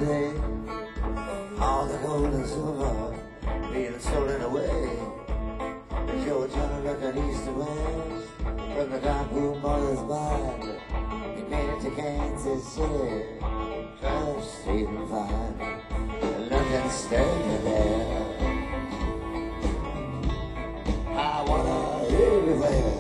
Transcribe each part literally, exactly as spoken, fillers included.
day. All the gold and silver being stolen away. If you're trying to look at east and west, from the dark room mother's mind, you made it to Kansas City, twelve Street and five, and London staying there. I wanna everywhere.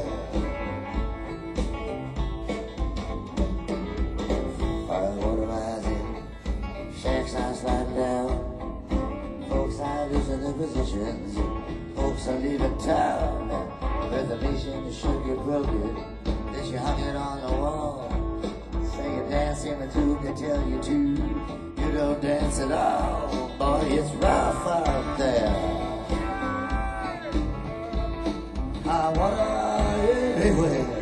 Firewater rising, shacks are sliding down, folks are losing their positions, folks are leaving town. Reservation should get broken, then you hung it on the wall. Say you dance in the tube, they tell you to, you don't dance at all. Boy, it's rough out there. I wanna everywhere.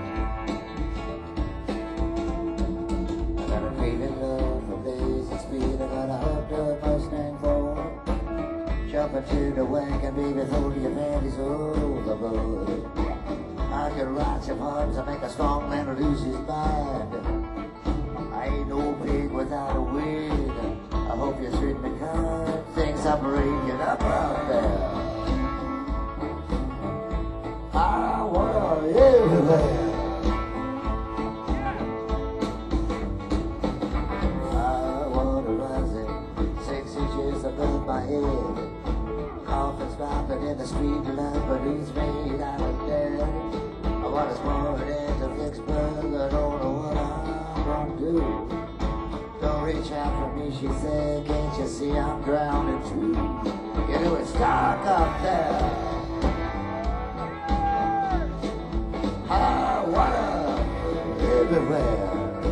I got a craving love for blazing speed. I got a hooked up Mustang Ford. Jump into the wagon, baby, throw your panties overboard. I can write your heart to make a strong man lose his mind. I ain't no pig without a wig. I hope you treat me kind. Things are breaking up out there. I wanna everywhere. I wanna rising six inches above my head. Coffins dropping in the street, Lamborghinis made out of lead. I want a small edge of Vicksburg, I don't know what I'm gonna do. Don't reach out for me, she said, can't you see I'm drowning too? You know it's dark up there. I wanna everywhere.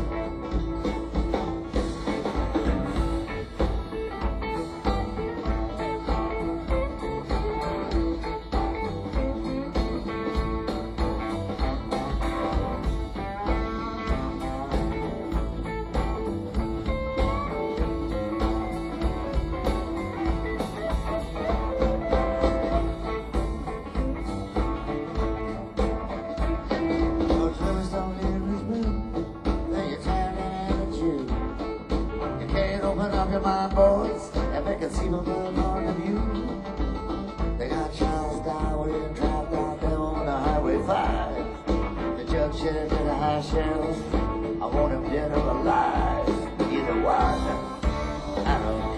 My boys, and they can see my love on the view. They got Charles Darwin trapped out there on the Highway five. The judge said to the high sheriff, I want him dead or alive. Either one, I don't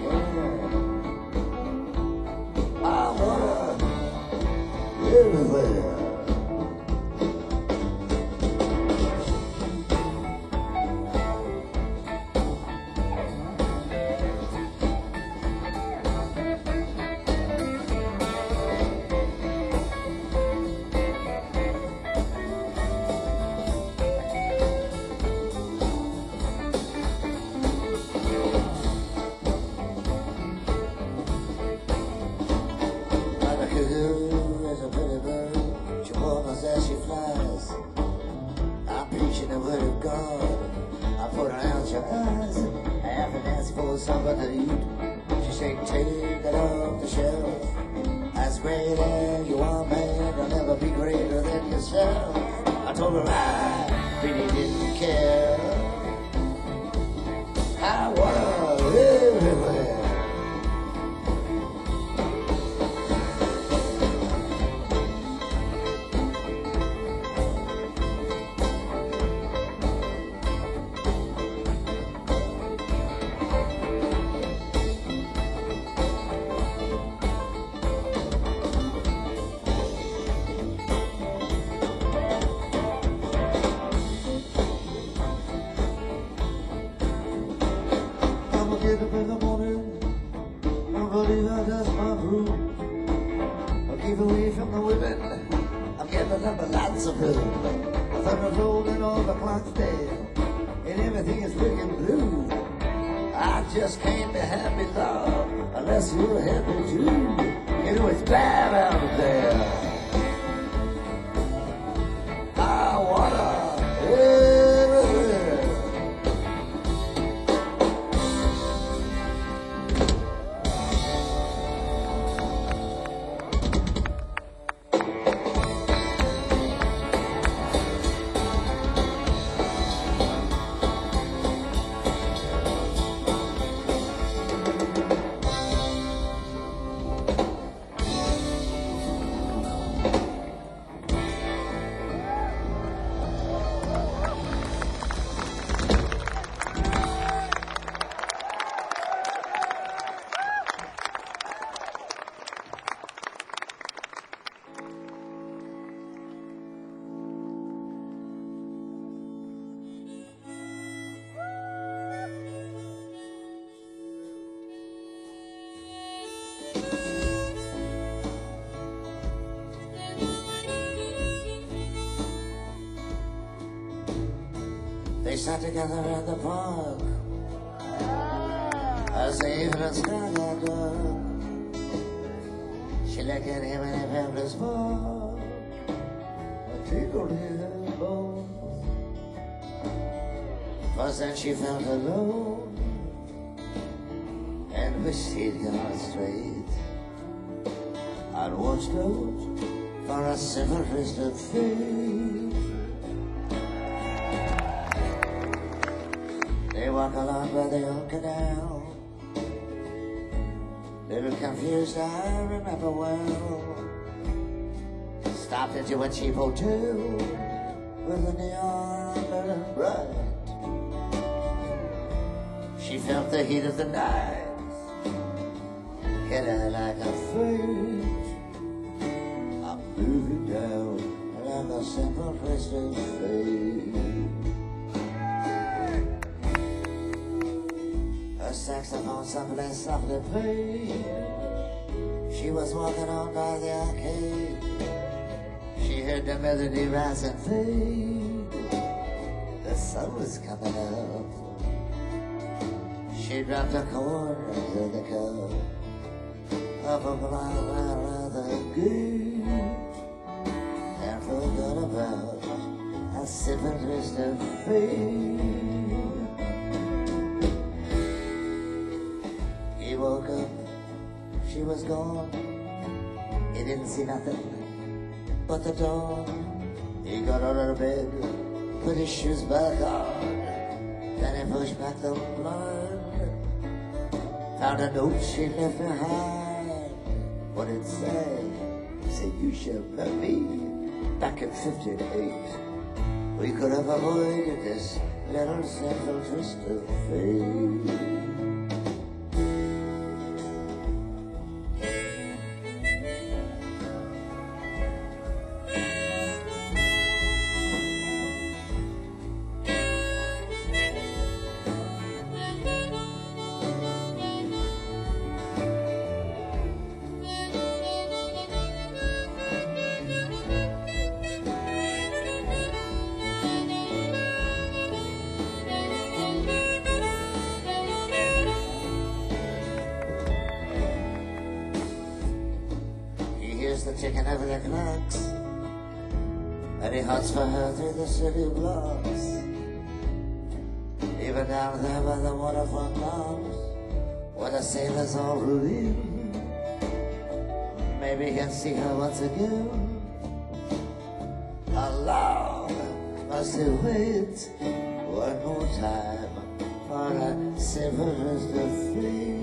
care. I wanna everywhere. As a pretty bird, she walks as she flies. I'm preaching the word of God. I put her out your eyes. I have to dance for somebody to eat. She said, take it off the shelf. As great as you are, man, you'll never be greater than yourself. I told her I really didn't care. I want her everywhere. Get up in the morning, don't believe I dust my broom. I'll keep away from the women, I'm getting up lots of room. The thunder's rolling, all the clock's dead, and everything is freaking blue. I just can't be happy, love, unless you're happy too. You know it's bad out there. I wanna everywhere. They sat together in the park as the evening sky got dark. She looked at him and he felt his palm, a tingled his bones. First then she felt alone and wished he'd gone straight and watched out for a silver-wristed fate. They walk along by the old canal, little confused, I remember well. Stopped into a cheap hotel with a neon burning bright. She felt the heat of the night hit her like a freight. I'm moving down like a simple twisted fate. Her saxophone someplace softly played. She was walking on by the arcade. She heard the melody rise and fade. The sun was coming up. She dropped a chord into the cup of a blind line around the gate and forgot about a simple twist of fate. He woke up, she was gone. He didn't see nothing but the dawn. He got out of bed, put his shoes back on, then he pushed back the blind, found a note she left behind. What it said, said you should have met me back in fifty-eight. We could have avoided this little simple twist of fate. The ticking of the clocks, and he hunts for her through the city blocks, even down there by the waterfront lodge where the sailors all root in. Maybe he'll see her once again. How long must he wait one more time for a silver to fade?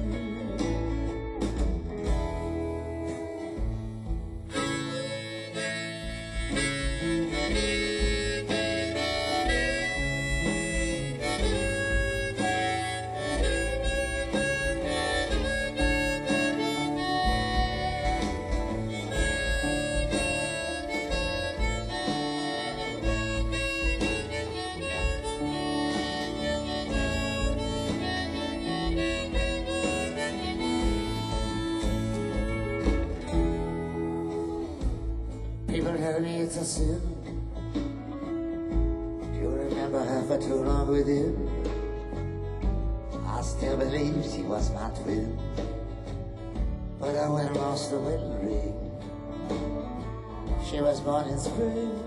People tell me it's a sin. Do you remember her for too long with him? I still believe she was my twin, but I went and lost the wedding ring. She was born in spring.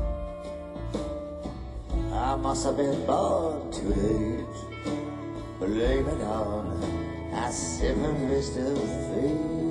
I must have been born too late. Blame it on a silver wrist of fate.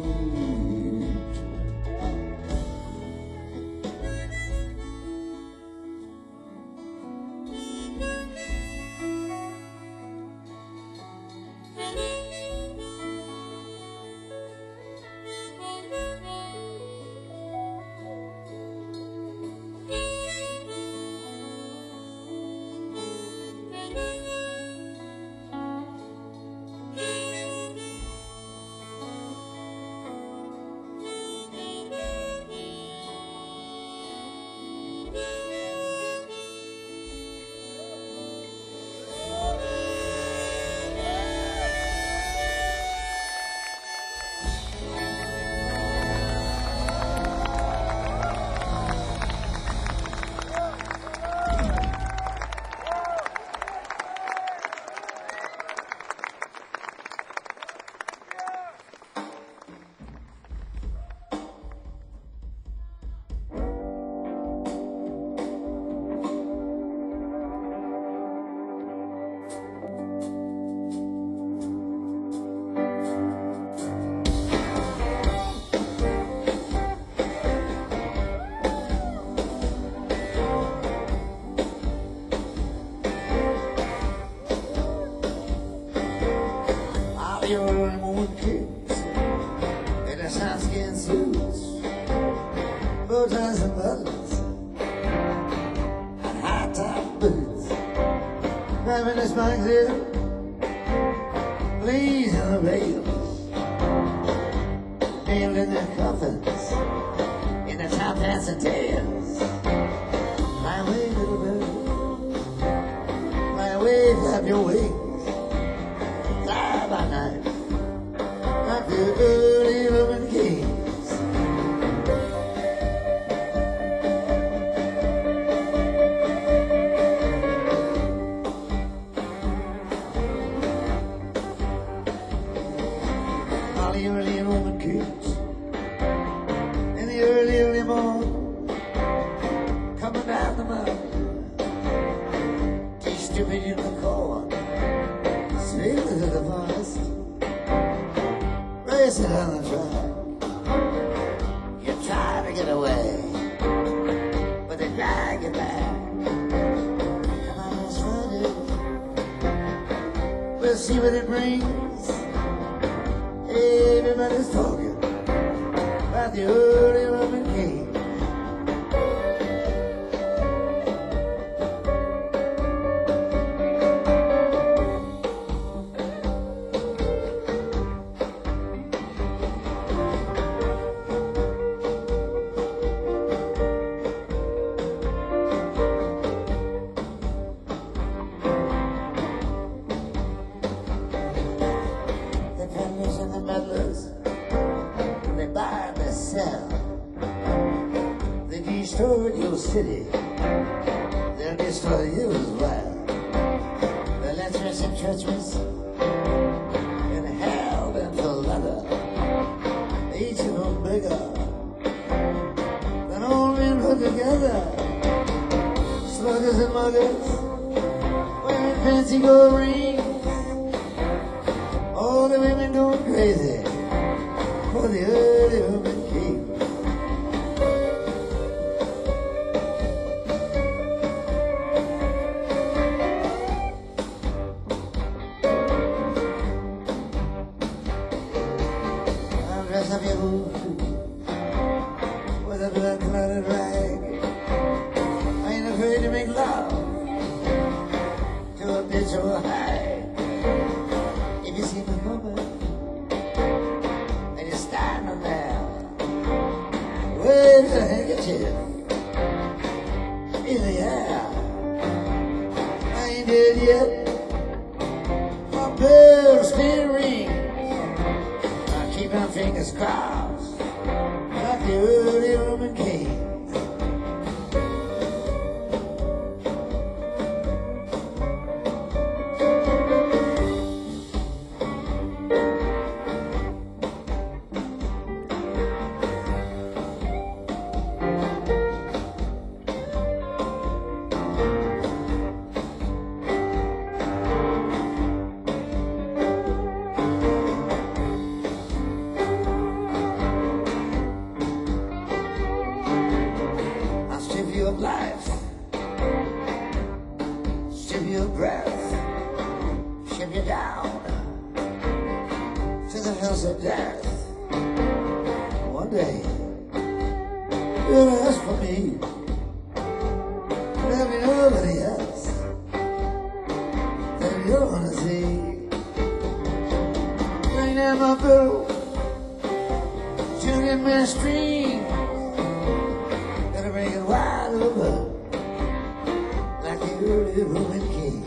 Driving this bike there, blazing the rails, nailed in their coffins, in the top hats and tails. Fly away, little bird, fly away, flap your wings, fly by night, like the early Roman kings. All the early Roman kings, in the early, early morning, coming down the mountain, teach stupid in the corn, sailing to the forest, racing on the track. You try to get away, but they drag you back. Come on, let's run it. We'll see what it brings. Everybody's talking about the early Roman king. And the meddlers, they buy and they sell. They destroyed your city, they'll destroy you as well. The lecherous and treacherous, and hell and for leather, each of them bigger than all men put together. Sluggers and muggers, wearing fancy gold rings, all the women going crazy for the early Roman king. I'll dress up your boots with a blood-clotted rag. I ain't afraid to make love to a bitch or a hag. You see the woman, and you're standing there, waving a handkerchief in the air. I ain't dead yet, my pearl spin rings. I keep my fingers crossed, like the early Roman king. Of life, strip your breath, strip you down to the hills of death. One day you'll ask for me, there'll be nobody else that you're gonna see. Bring down my boat, tune in my stream, gonna bring it wide over like the early Roman king.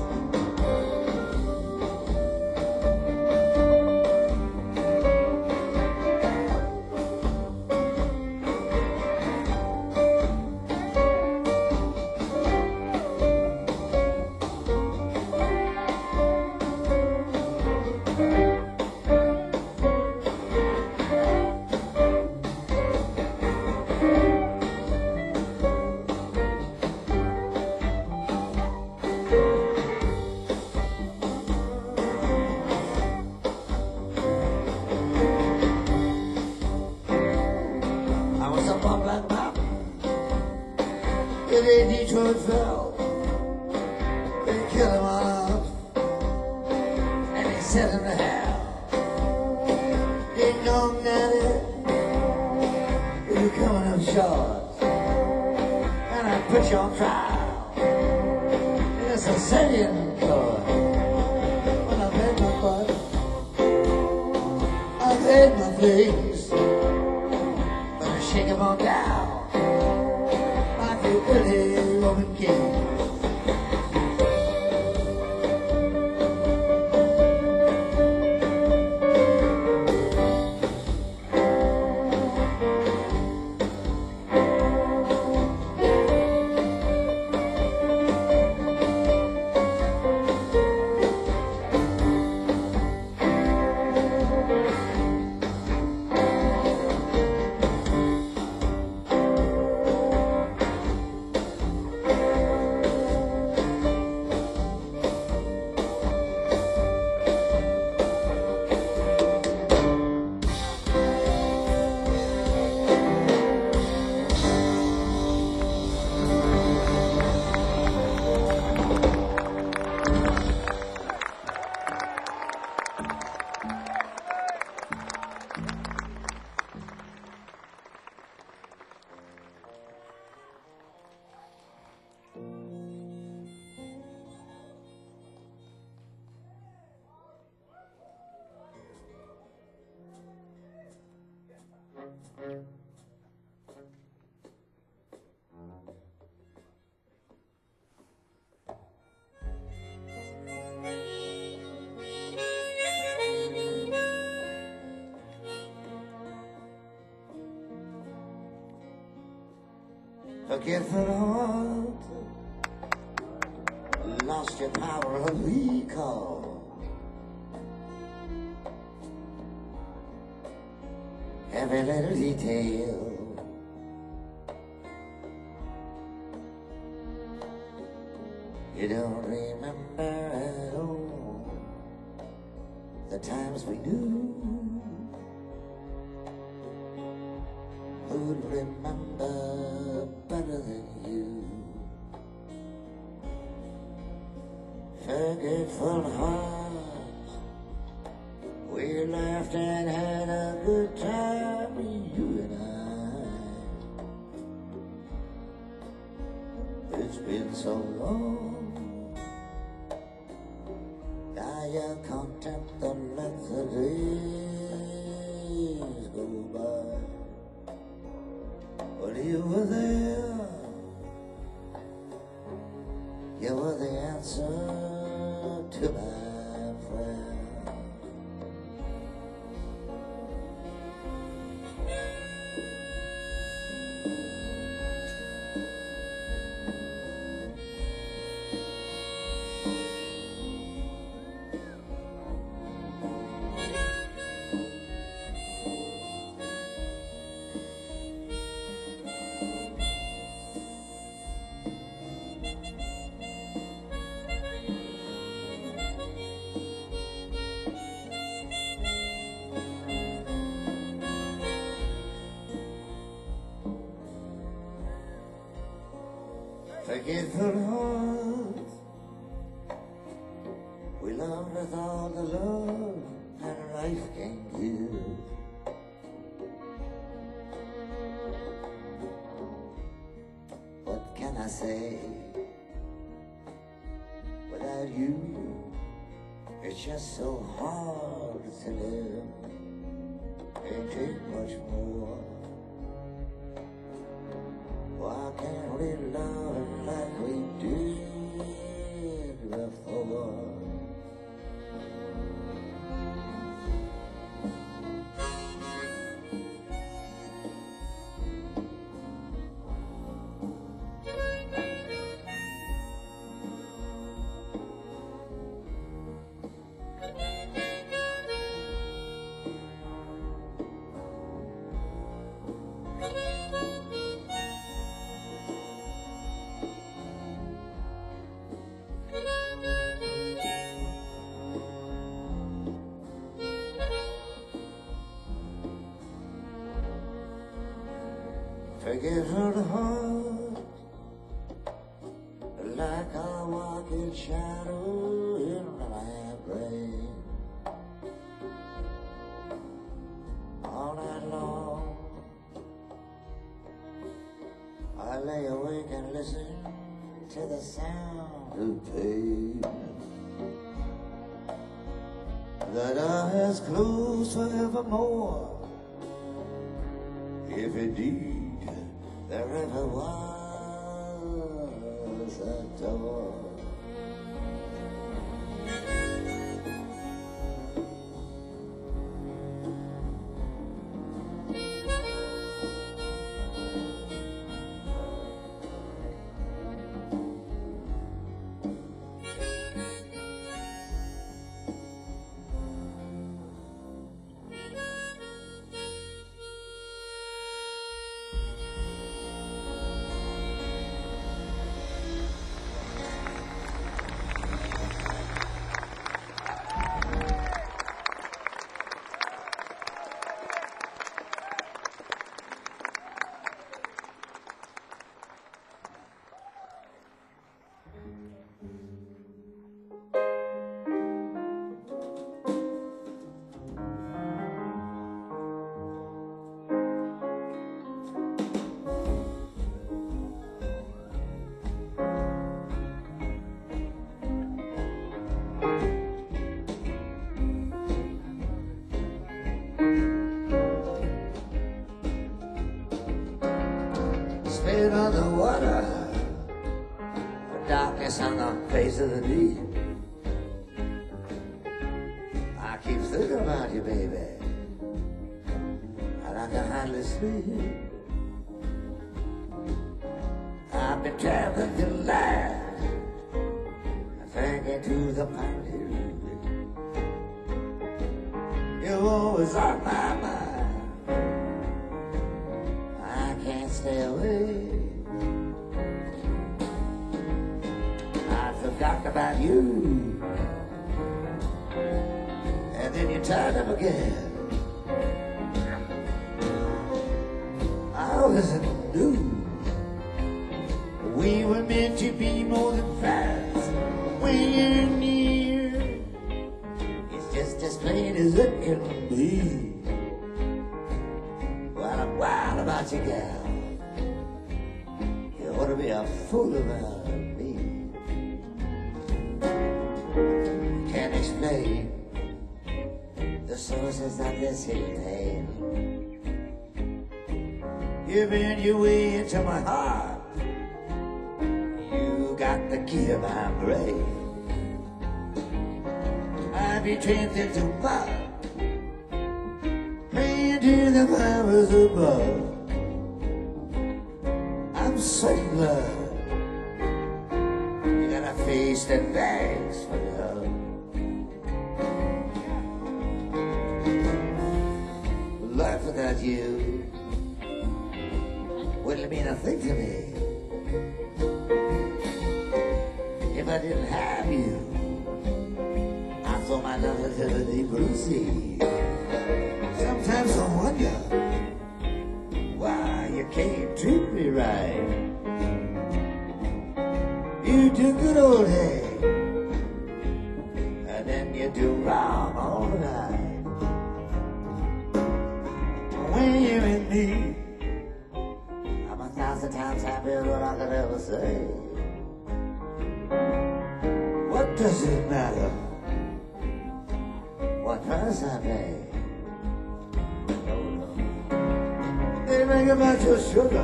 The day Detroit fell, they killed him all off, and they sent him to hell. Ding dong daddy, you're coming up short, and I put you on trial in the it's a singing chord. When I've had my butt, I've had my face, but I shake 'em on down like a early Roman king. Forgetful heart, lost your power of recall. Every little detail you don't remember at all. The times we knew, who'd remember better than you? Forgetful heart, we laughed and had a good time, you and I. It's been so long, now you content the let the days go by. But you were there, you were the answer to my prayer. Forgetful heart, we loved with all the love that life can give. What can I say? Without you, it's just so hard to live. Can't take much more. Why can't we love like we did before? Forgetful heart, like a walking shadow in my brain. All night long, I lay awake and listen to the sound of pain. That eyes closed forevermore, if indeed there ever was a door. Spit on the water, darkness on the face of the deep. I keep thinking about you, baby, and I can hardly sleep. I've been traveling to life, thinking to the party. You're always on my mind, I can't stay away. I forgot about you, and then you turned up again. I wasn't new. We were meant to be more than friends. When you're near, it's just as plain as it can be. Well, I'm wild about you, gal. You ought to be a fool about me. Can't explain the sources of this hidden pain. You've been your way into my heart. You got the key to my brain. I've been trained into mud, praying to the powers above. I'm so glad you got a face that begs for love. Life without you wouldn't mean a thing to me. If I didn't have you, I'd throw my love into the deep blue sea. Sometimes I wonder why you can't treat me right. You do good old hey, and then you do wrong all night. When you're in me, I'm a thousand times happier than I could ever say. What does it matter what price I pay? No, no. They ring about your sugar,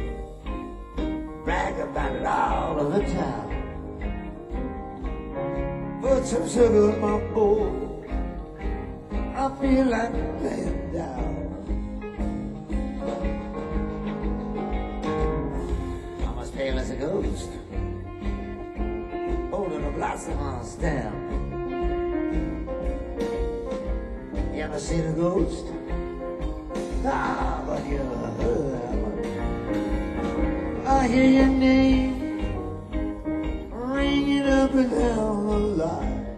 brag about it all over town. Put some sugar in my bowl, I feel like laying down. I'm as pale as a ghost, holding a blossom on a stem. You ever seen a ghost? Nah, but you heard. I hear your name ringing up and down the line.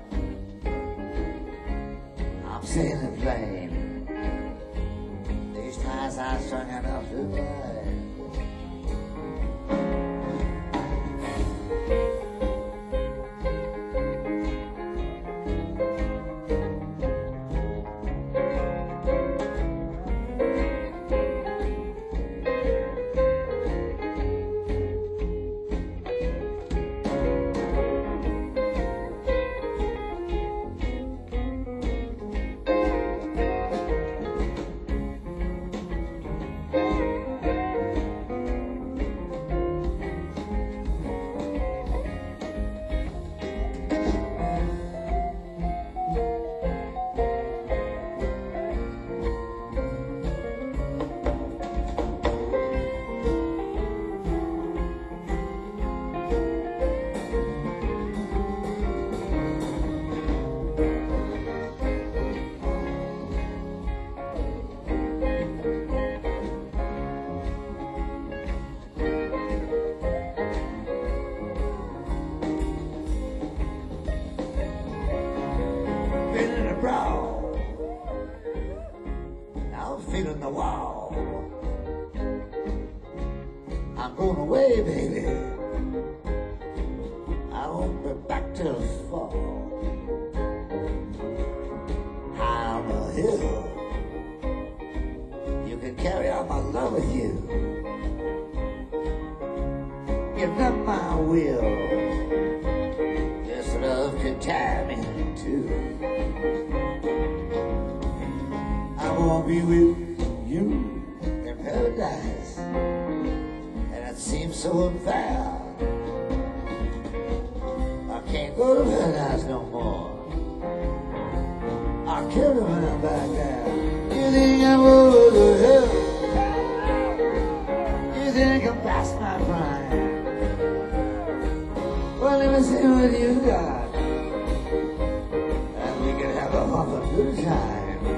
I'm saying it plain, these ties are strung enough to bind. won't be back till fall. High on the hill, you can carry on my love with you. Give them my will. This love could tie me in two. I won't be with you in paradise, and it seems so unfair. I can't go to paradise no more. I'll kill him when I'm back there. You think I'm over the hill? You think I'm past my prime? Well, let me see what you got, and we can have a awful good time.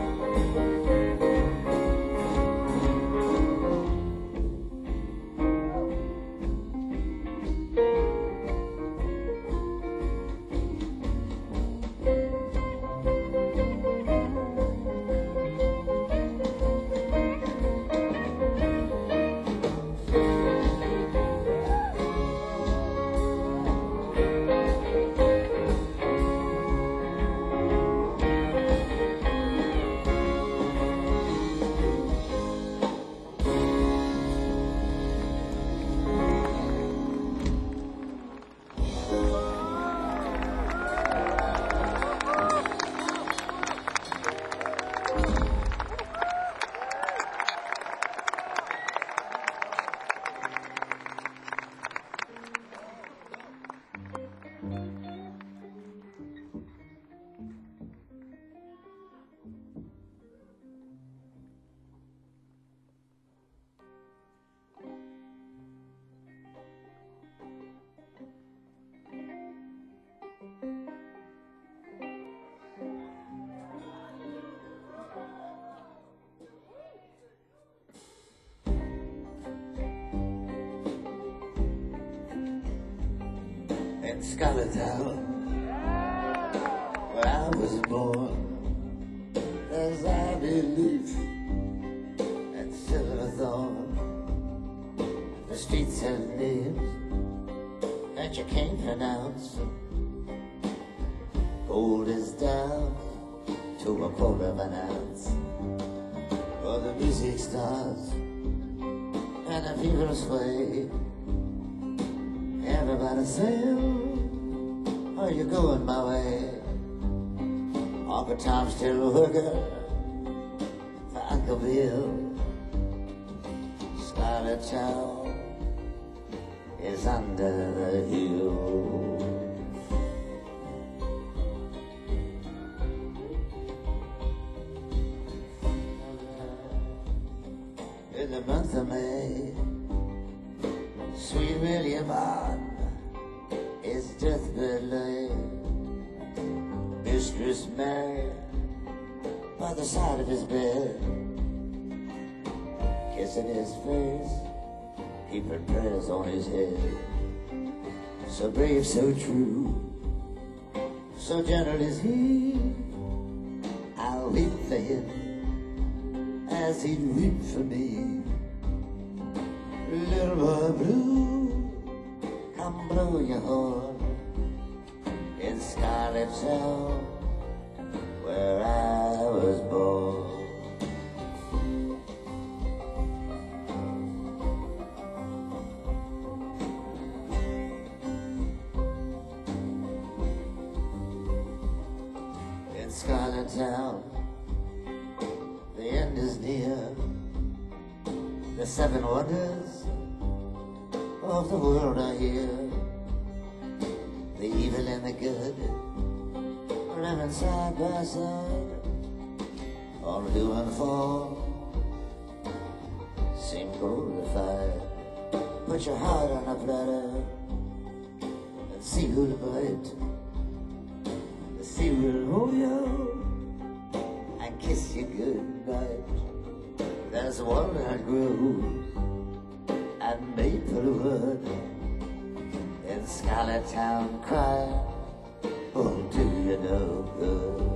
In Scarlet Town, where I was born, there's ivy leaf and silverthorn. The streets have names that you can't pronounce. Gold is down to a quarter of an ounce. For the music starts and the people sway. Everybody saying, are you going my way? Uncle Tom's still working for Uncle Bill. Scarlet Town is under the hill. In the month of May, sweet William Bond is deathbed lay. Mistress Mary by the side of his bed, kissing his face, keeping prayers on his head. So brave, so true, so gentle is he. I'll weep for him as he'd weep for me. Little boy blue, come blow your horn in Scarlet Town, where I was born. In Scarlet Town, the end is near. The seven wonders of the world are here. The evil and the good, living side by side, all do and fall, seem glorified. Put your heart on a platter and see who'll bite. The sea will hold you and kiss you goodnight. There's walnut grove and maple wood in Scarlet Town cry, oh, do you know good?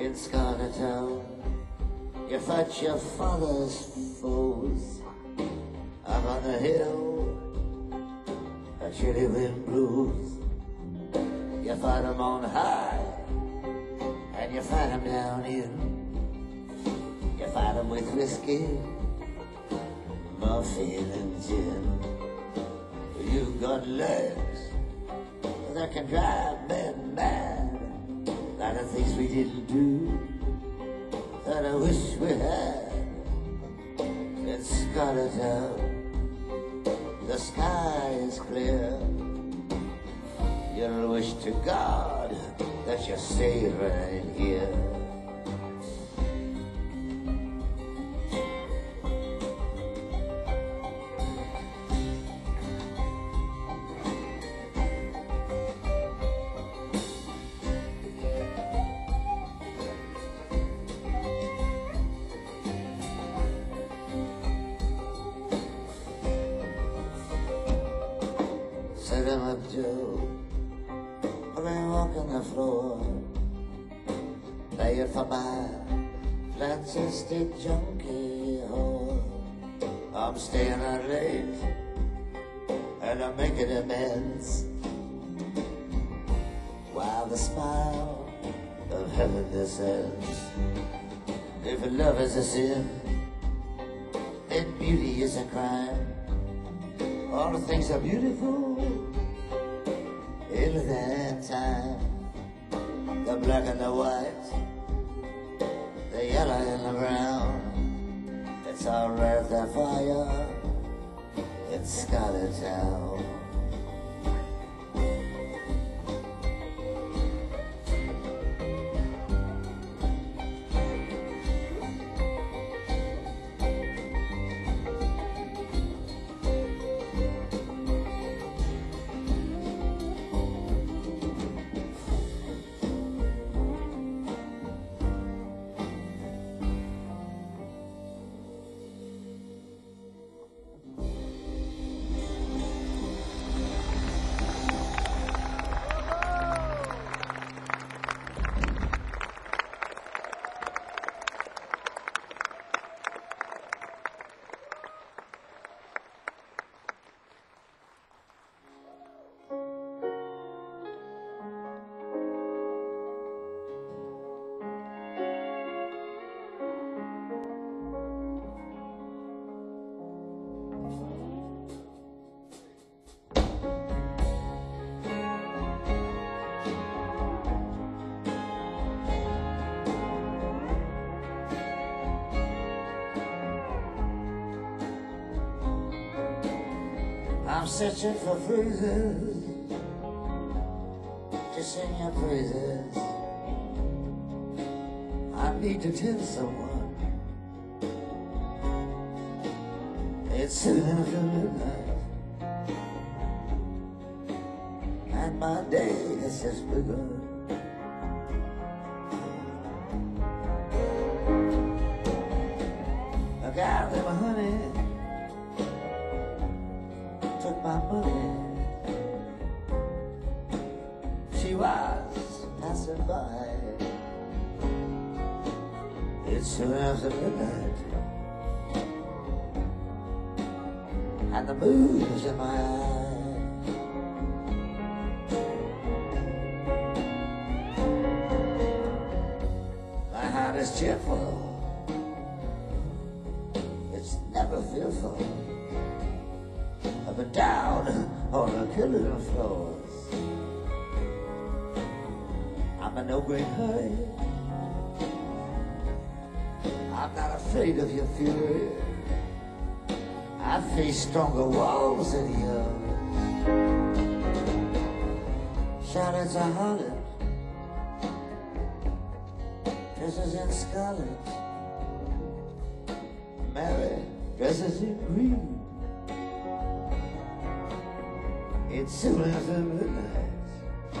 in Scarlet Town. You fought your father's foes up on the hill, a chilly wind blows. You fight them on high, and you fight them down here. You fight them with whiskey, morphine and gin. You've got legs that can drive men mad. A lot of things we didn't do that I wish we had. In Scarlet Town, the sky is clear. You'll wish to God that you stayed right here. Set him up, Joe. I've been walking the floor, playing for my Francistic junkie whore. I'm staying out late, and I'm making amends, while the smile of heaven descends. If love is a sin, then beauty is a crime. All the things are beautiful in that time. The black and the white, the yellow and the brown. It's all right that fire in Scarlet Town. I'm searching for phrases to sing your praises. I need to tell someone it's soon after midnight, and my day has just begun. I got them, honey, took my money. She was passing by. It's soon after midnight, and the moon's in my eye. My heart is cheerful, it's never fearful. Up and down on the killing floors. I'm in no great hurry, I'm not afraid of your fury. I face stronger walls than yours. Charlotte's a harlot, dresses in scarlet. Mary dresses in green. It's soon after midnight,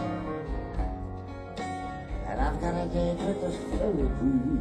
and I've got a date with the fairy queen.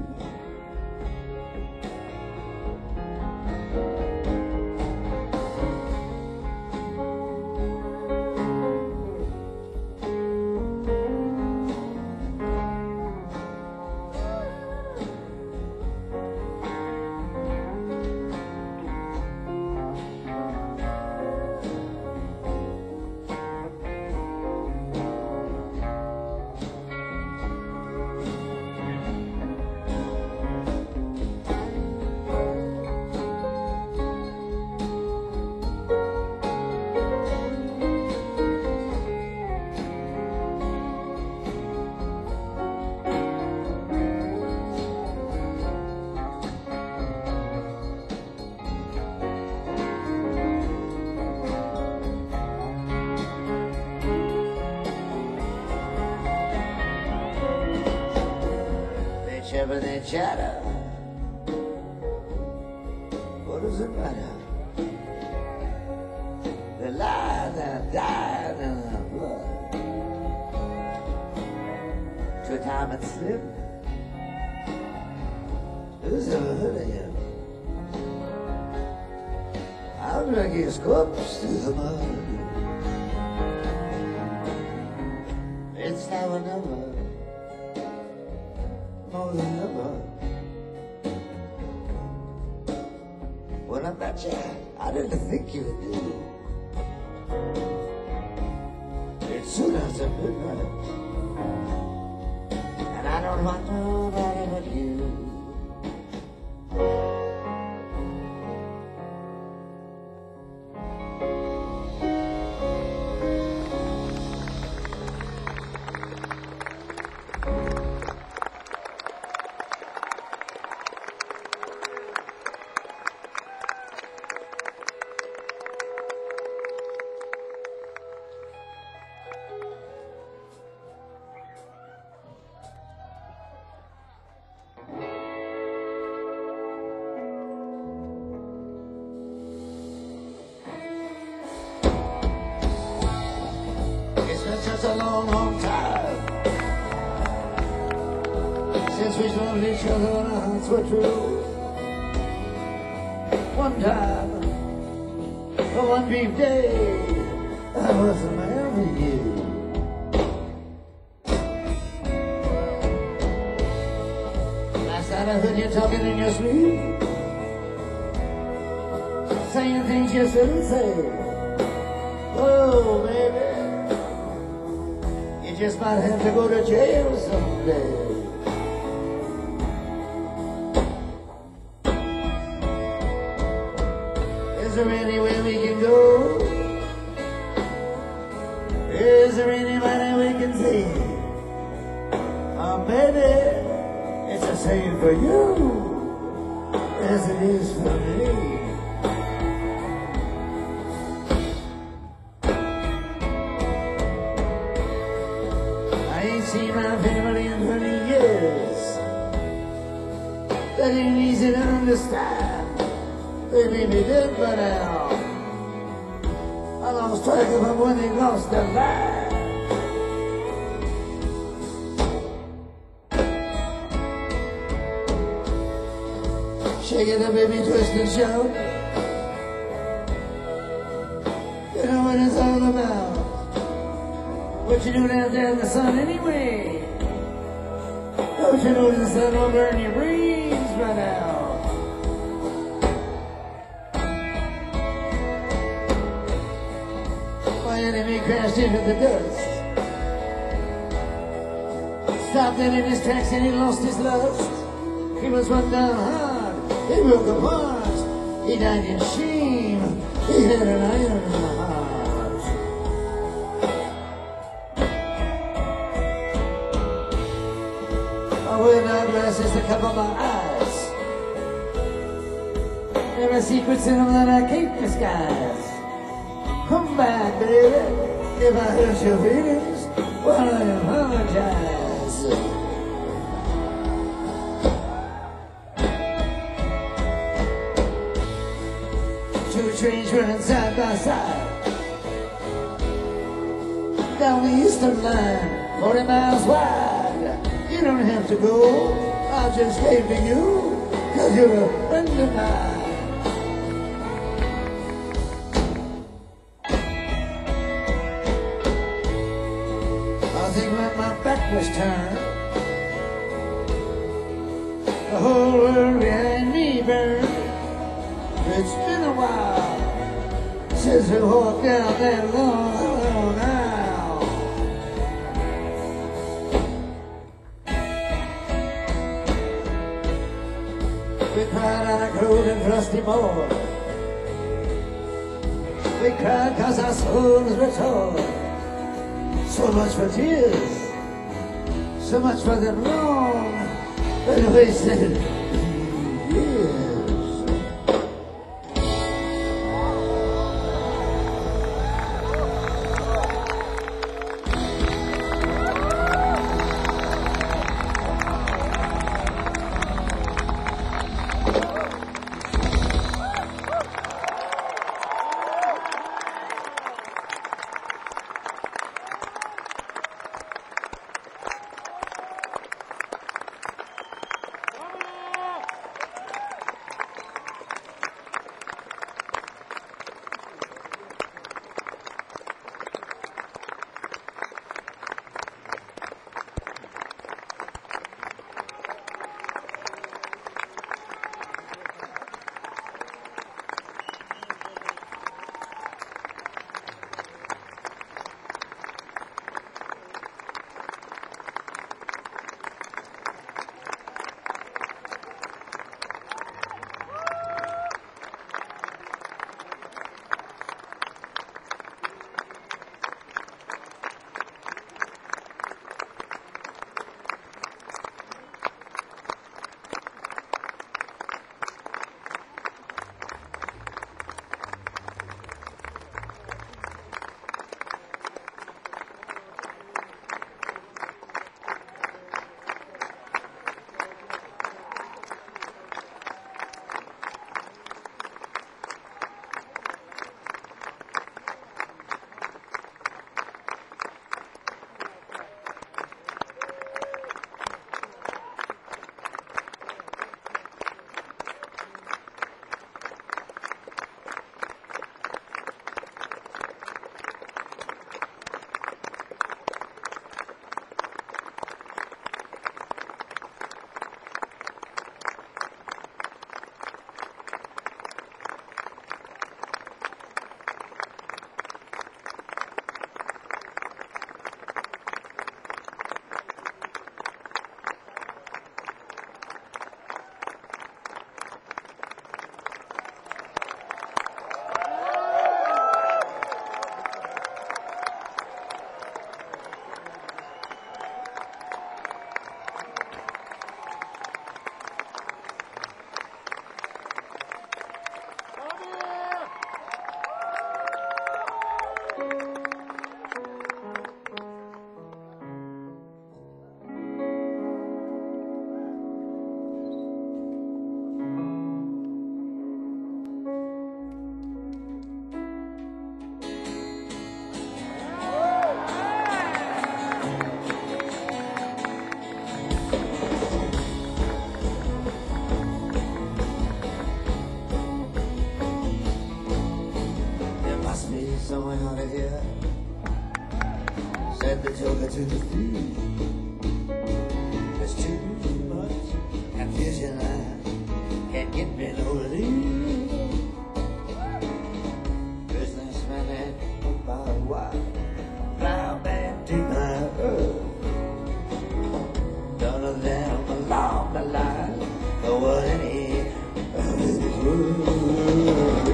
Chatter they chatter. What does it matter? They lie, they die in the blood. To a time and slip. Who's ever heard of you? I'll drag his corpse through the mud. It's now or never, more than ever. When I met you, I didn't think you would do. It's soon after midnight, and I don't want nobody but you. It's a long, long time since we loved each other and our hearts were true. One time, for one brief day, I was a man for you. Last night I heard you talking in your sleep, saying things you shouldn't say. Oh, baby, just might have to go to jail someday. Is there any way we can go? Is there anybody we can see? Oh, baby, it's the same for you as it is for me. See my family in twenty years. That ain't easy to understand. They may be dead by now. I lost track of them when they lost their life. Shake it up, baby, twist and shout. You know what it's all about. What you doing out there in the sun anyway? Don't you know the sun will burn your brains right now? My enemy crashed into the dust, stopped dead in his tracks and he lost his lust. He was run down hard, he broke apart, he died in shame, he had an iron heart. When our glasses to cover my eyes, there are secrets in them that I can't disguise. Come back, baby, if I hurt your feelings, well, I apologize. Two trains running side by side down the eastern line, forty miles wide. You don't have to go, I just came to you, cause you're a friend of mine. I think when my back was turned, the whole world behind me burned. It's been a while since we walked down that long, long aisle. We cried on a cold and frosty morn. We cried cause our souls were torn. So much for tears, so much for them long and wasted years. never to the sea. There's too much confusion, I can't get me no relief. Businessmen and my wife, plowman to my earth. None of them along the line, no one any of this world.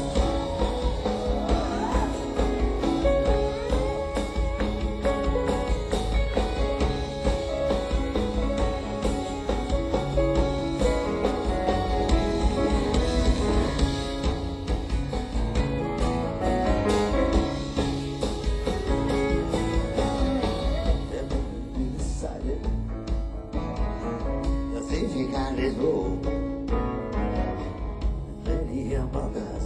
His role, many among us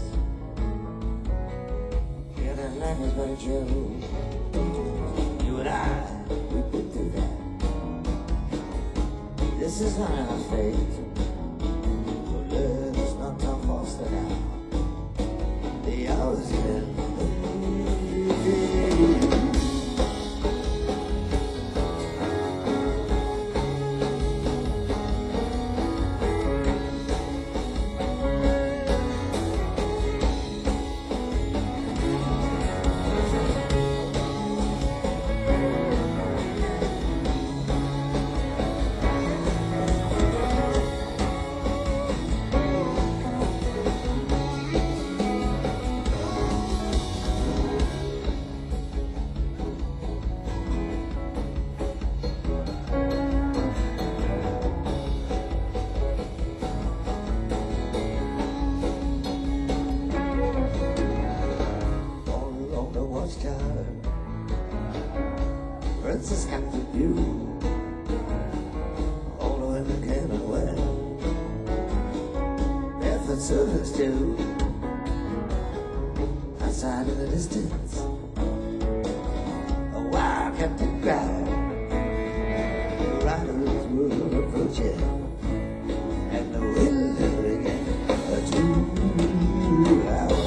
hear that life is but a joke. You and I, we've been through that. This is not our fate, so let us not talk faster now. The hours in Princess got the view, all the women came and went, barefoot surfers too, outside in the distance, a wild captain cried, the riders were approaching, and the wind began to howl.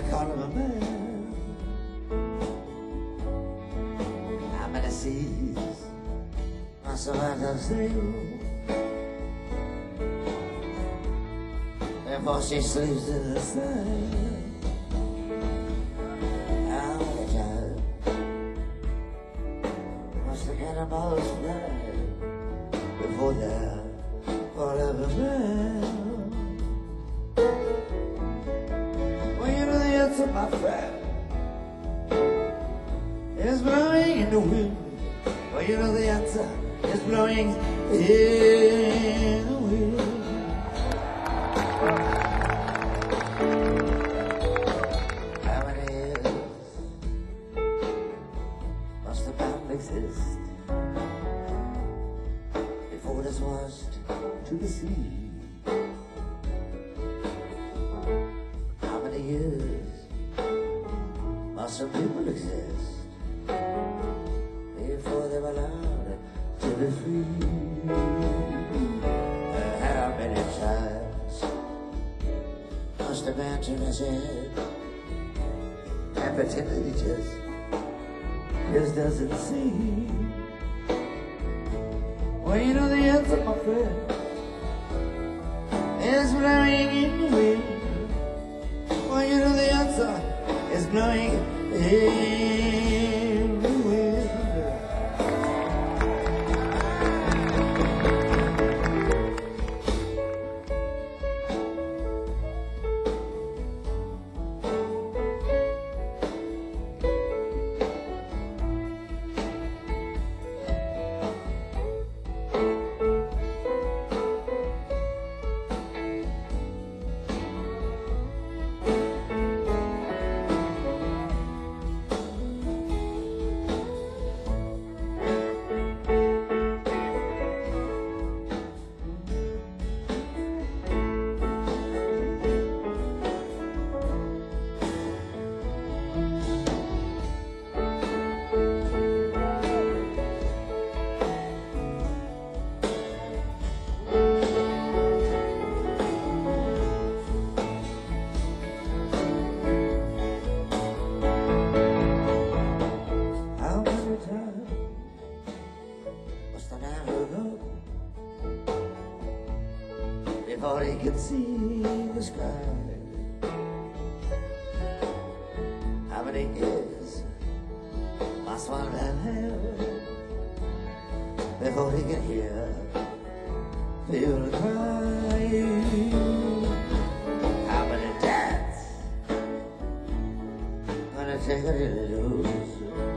you call him a man? How many seas must a man have sailed before she sleeps in the sand? How many times must the cannonballs fly before they're forever man? Well, you know the answer, my friend, is blowing in the wind. Well, you know the answer is blowing in the wind. How many years must the bound exist before it is washed to the sea? How many years must some people exist before they're allowed to be free? And how many times must a man turn his head and pretend that he just, just doesn't see? Well, you know the answer, my friend, is blowing in the wind. Well, you know the answer is blowing in the wind. Before he could see the sky, how many years must one man have before he can hear, feel the cry? How many dads gonna take it to lose?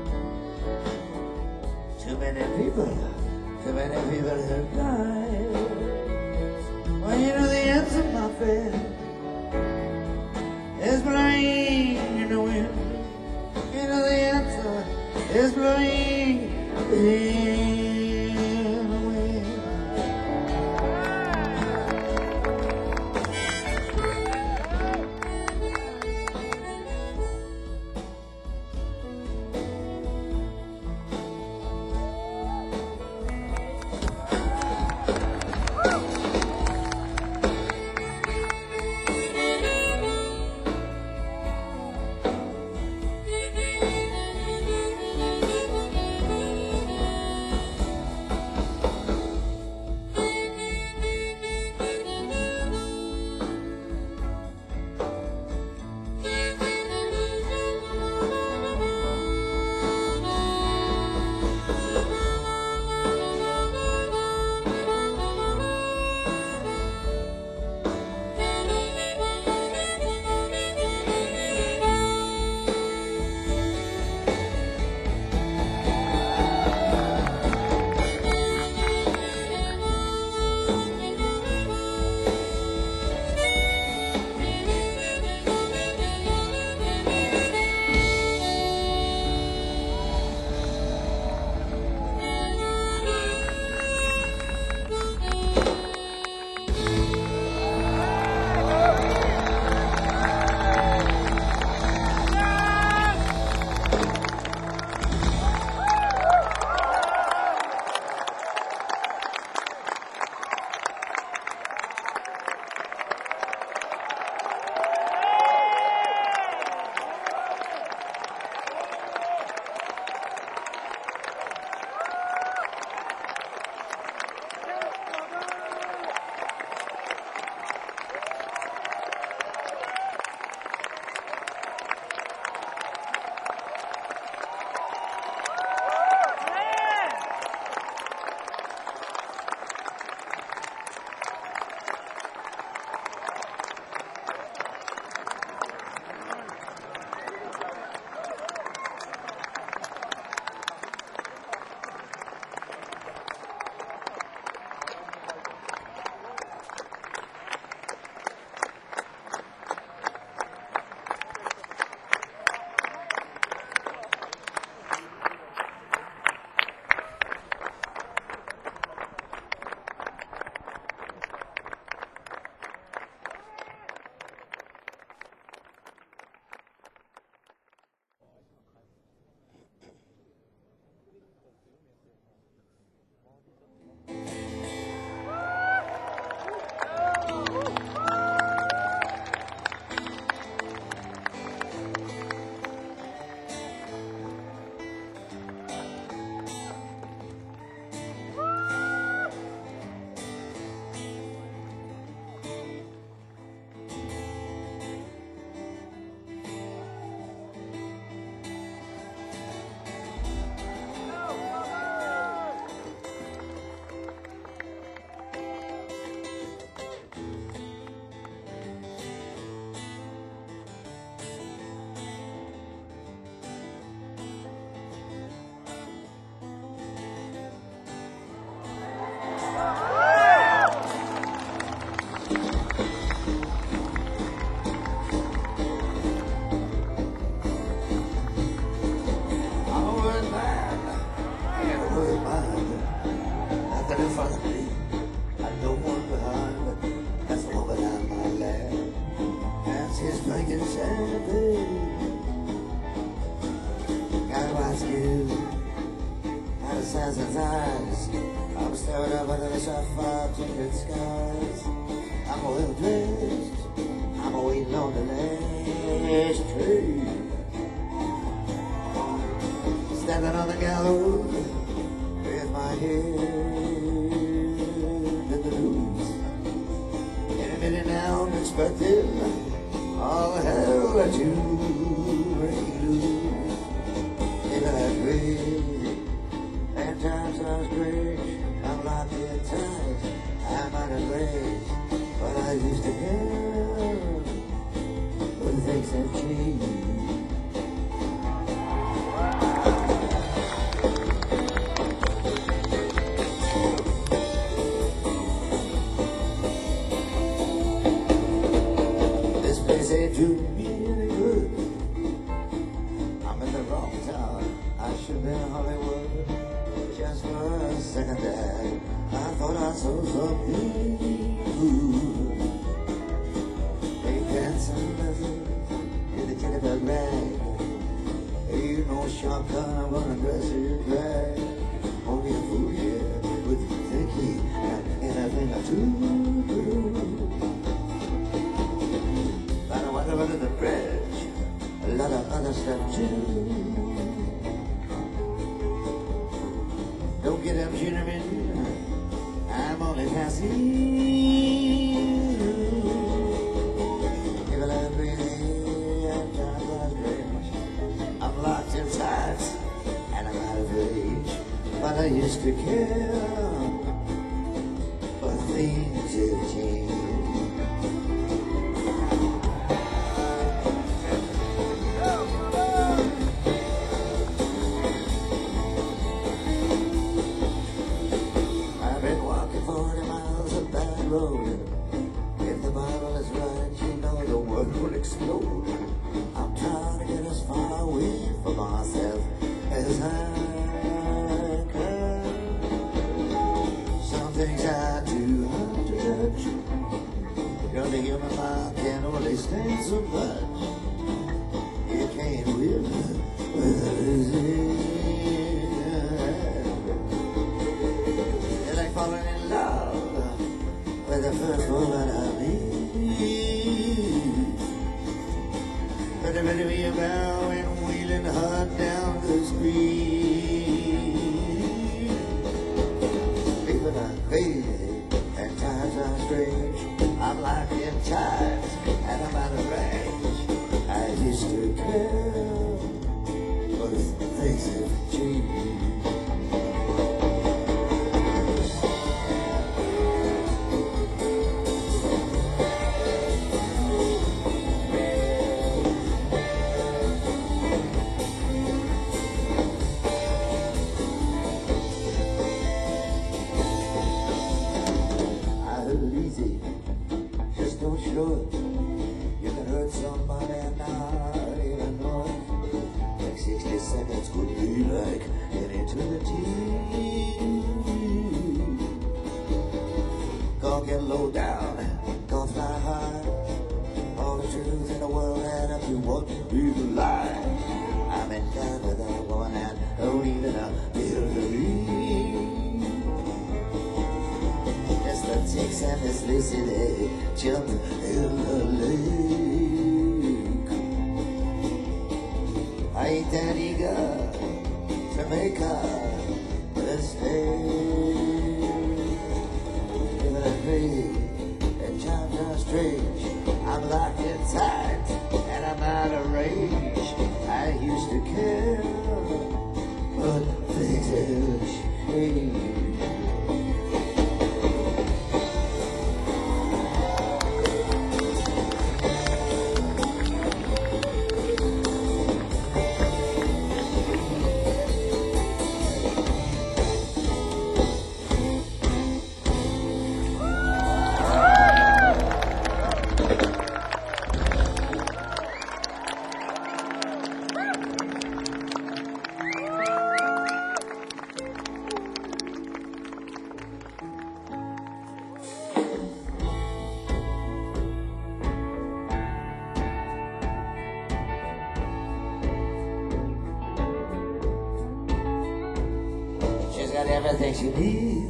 Too many people, too many people have died. Well, you know the answer, my friend, is blowing in the wind. You know the answer is blowing in the wind. weak inside of me. Gotta watch you. Out of size and eyes, I'm staring up under the sapphire tinted skies. I'm well dressed, I'm waiting on the last train. Standing on the gallows with my head in the news. In a minute now, I'm expecting all the hell that you bring loose. If I dream and times are strange, I'm locked in tight, I'm out of range. But I used to care, but things have changed. This place ain't doing me any good. I'm in the wrong town, I should be in Hollywood. Just for a second there, I thought I saw something good. They dancing nothing in the Jitterbug rag. Ain't no sharp gun, I'm gonna dress you drag. Only a fool here with thinking and a thing or two. But I wonder under the bridge, a lot of other stuff too. Don't get up, gentlemen, I'm only passing. If I let breathe, I'm tired, I'm locked in tight, and I'm out of rage. But I used to care, but things have changed. If the Bible is right, you know the world will explode. I'm trying to get as far away from myself as I can. Some things I do have to touch, because the human mind can only stand so much. You can't live with losing. It's like falling in love with the first woman I meet. But the better be about and wheeling her down the street. People are crazy and times are strange. I'm locked in tight and I'm out of range. I used to care, but things have changed. Easy, just don't show it. You can hurt somebody and not even know it. Like sixty seconds could be like an eternity. Go get low down, go fly high. All the truth in the world add up to what be the lie. I'm in love with a woman and don't even a building. Takes and this lazy leg jump in the lake. I ain't that eager to make a mistake. Give it a break, and times are strange. I'm locked in tight and I'm out of range. I used to care, but things have changed. got everything she needs.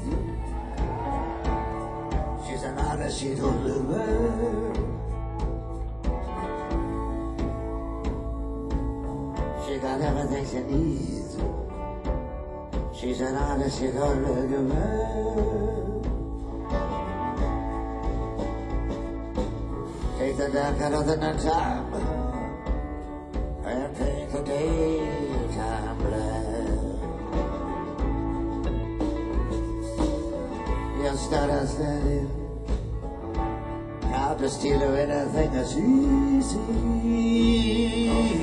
She's an artist, she don't live well. She got everything she needs. She's an artist, she don't live well. Take the dark out of the nighttime and paint the daytime black. You'll start out standing, proud to steal her anything that she sees.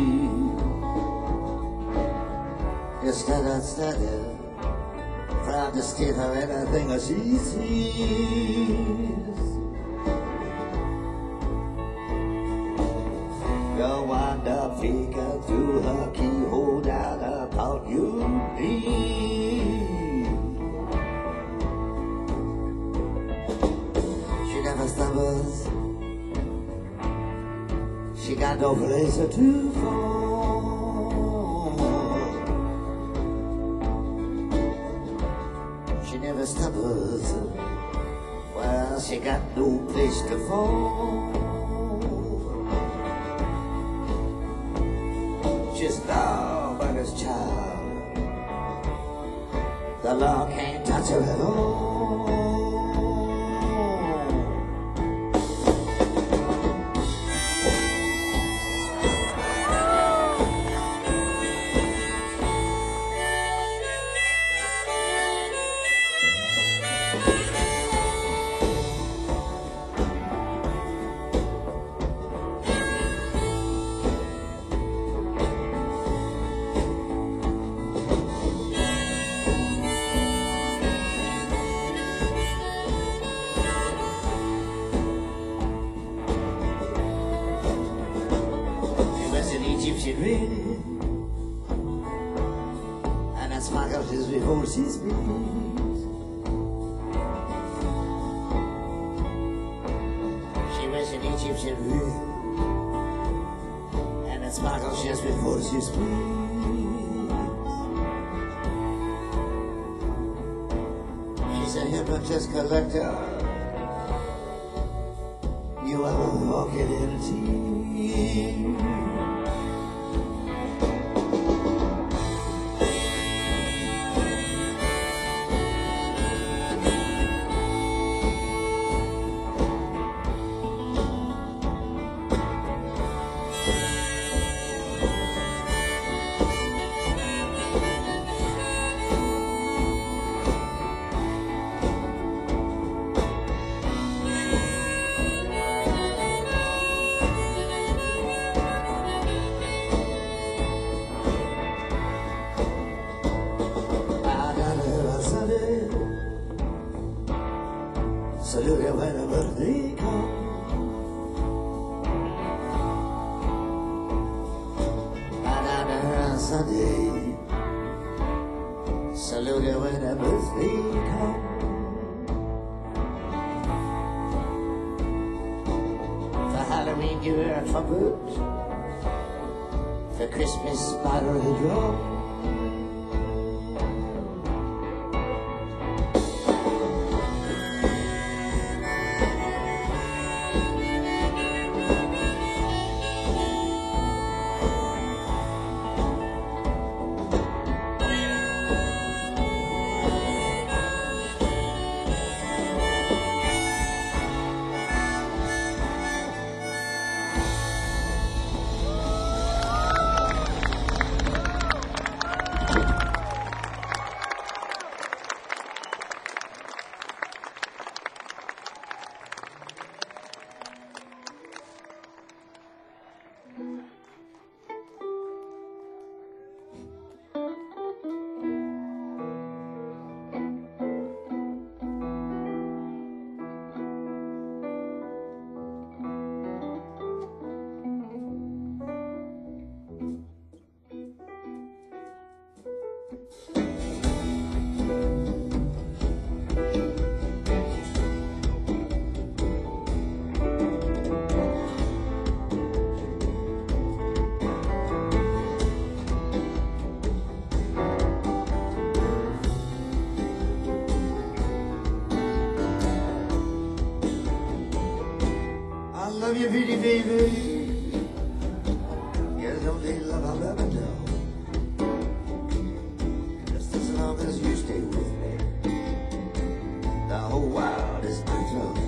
You stand out standing, proud to steal her anything that she sees. You'll wind up peeking through her keyhole down about you need. She never stumbles, she got no place to fall. She never stumbles, well, she got no place to fall. She's nobody's child. The law can't touch her at all. Egyptian ring, and that sparkles just before she speaks. She wears an Egyptian ring, and that sparkles just before she speaks. She's a hypnotist collector, you are a walking entity. Salute her whenever they come. Right down to her on Sunday. Salute her whenever they come. For Halloween, give her a trumpet. For Christmas, buy her a drum. love you, pretty baby. Yeah, don't need love, I'll love it down. Just as long as you stay with me, the whole world is my throne.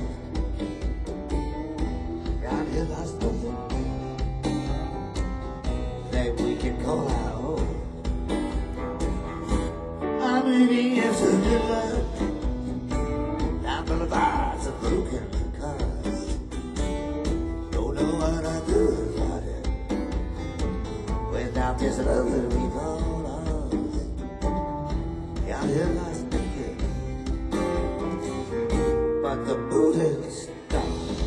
Out here lies nothing that we can call our own. I'm moving after the light down boulevards of broken cars. Don't know what I do about it without this love that we call ours. Out here lies nothing but the Buddha's star.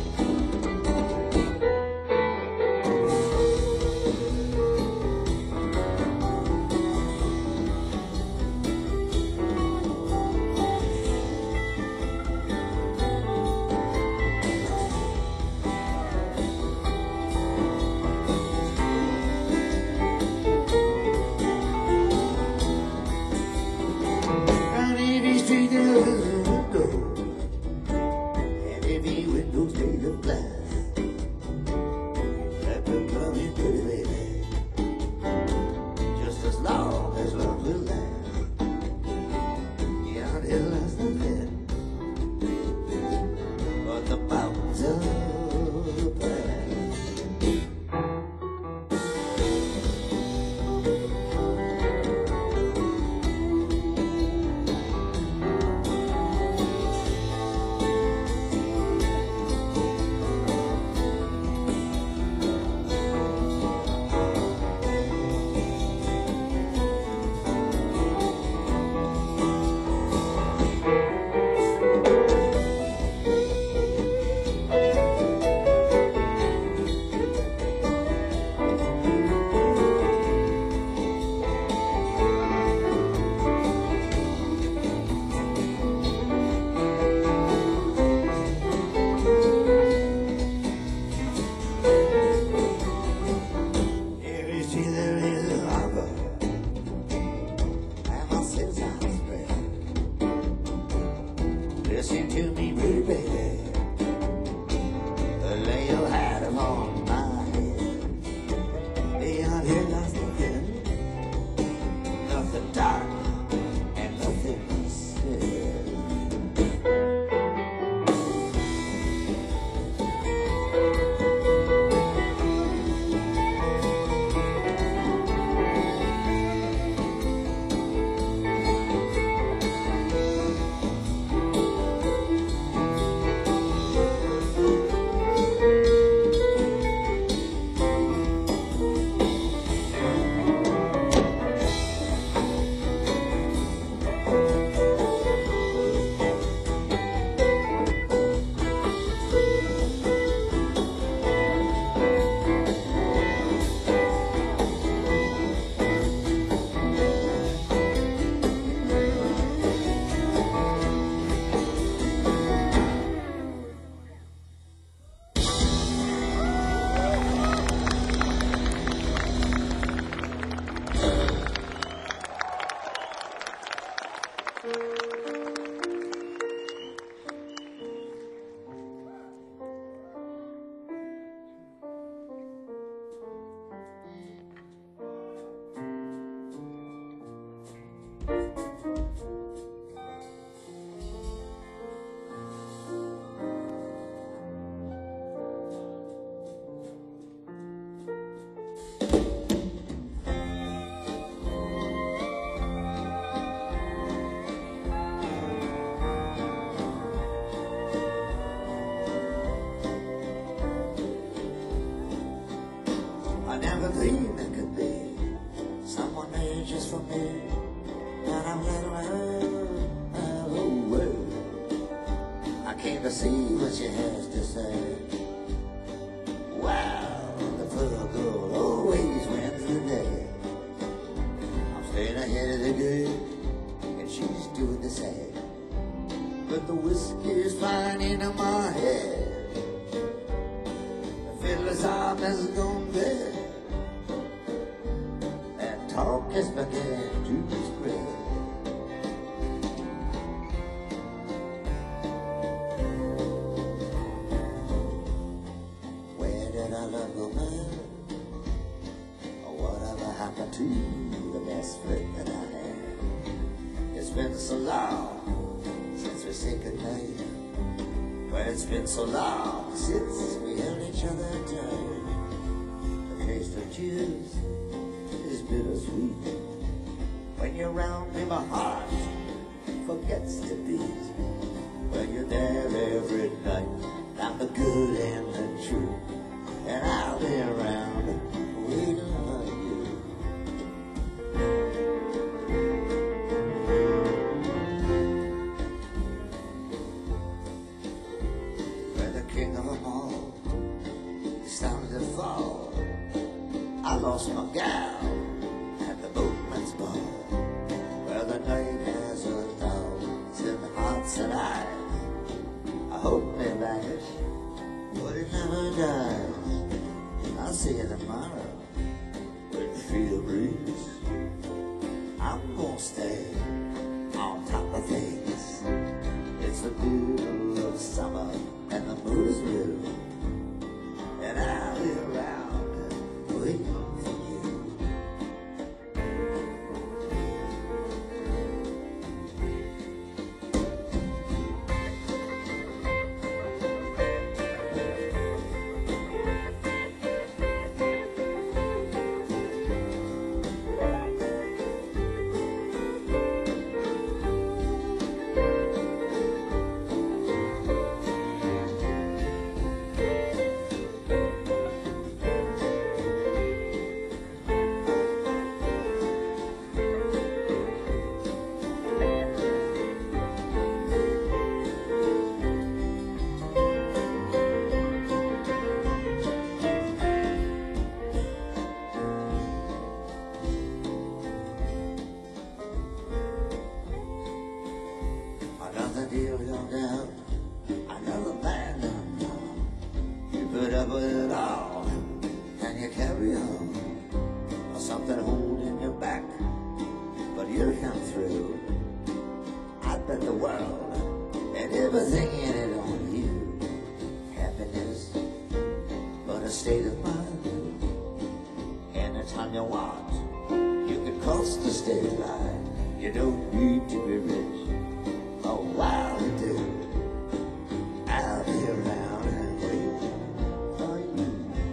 Listen to me, baby. Lay your hat upon my head. Beyond here, nothing, nothing dark and nothing said. I never dreamed it could be someone made just for me. And I'm letting around the whole world. I came to see what she has to say. Wow, the poor girl always wins the day. I'm staying ahead of the game, and she's doing the same. But the whiskey's flying into my head. The fiddler's arm has gone dead. Talk has begun to spread. did our love go mad? Or whatever happened to the best friend that I had? It's been so long since we said goodnight. Well, it's been so long since we held each other tight. The taste of tears is bittersweet. When you're around me, my heart forgets to beat. When you're there every night, I'm the good and the true, and I'll be around waiting on you. When the king of them all is starting to fall, I lost my gal at the boatman's ball. Well, the night has a thousand hearts and eyes. I hope they vanish, but it never dies. I'll see you tomorrow with the feel breeze. I'm gonna stay on top of things. It's the middle of summer and the mood is blue, and I'll be around waiting for you. Another deal gone down, another man done down. You put up with it all, and you carry on. Or something holding you back, but you'll come through. I bet the world and everything in it on you. Happiness, but a state of mind. Anytime you want, you can cross the state line. You don't need to be rich. Oh, wow, we do. I'll be around and wait for you.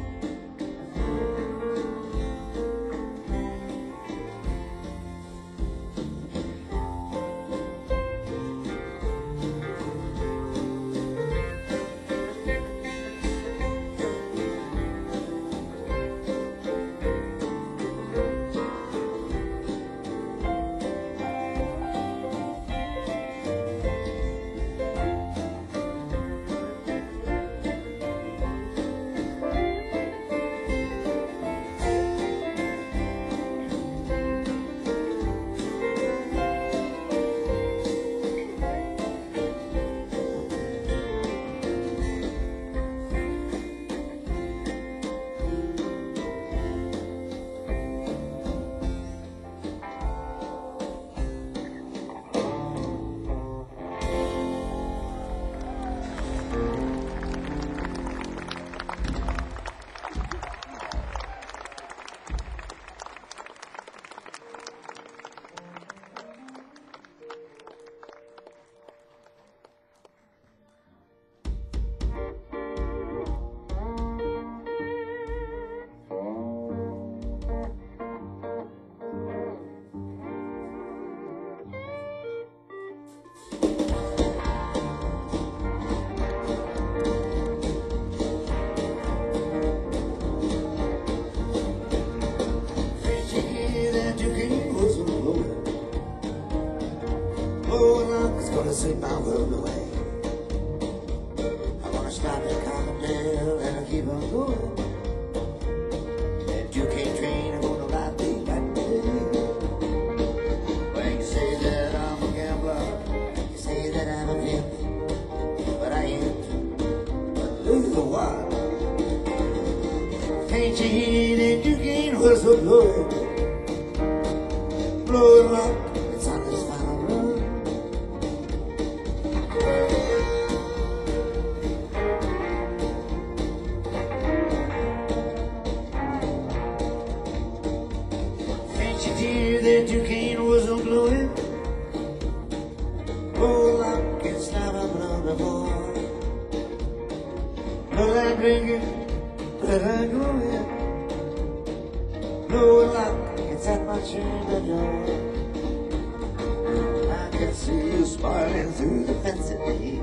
Gonna sweep my world away. I wanna stop at Carbondale and I keep on going. That you can't train, I'm gonna ride me back today. Well, you say that I'm a gambler, you say that I'm a pimp, but I ain't. But look the one. Can't you hear that you can't whistle blowing? Blowing up, it's on this final run. again, but I go in. No luck, it's at my chamber door. I can see you smiling through the fence at me,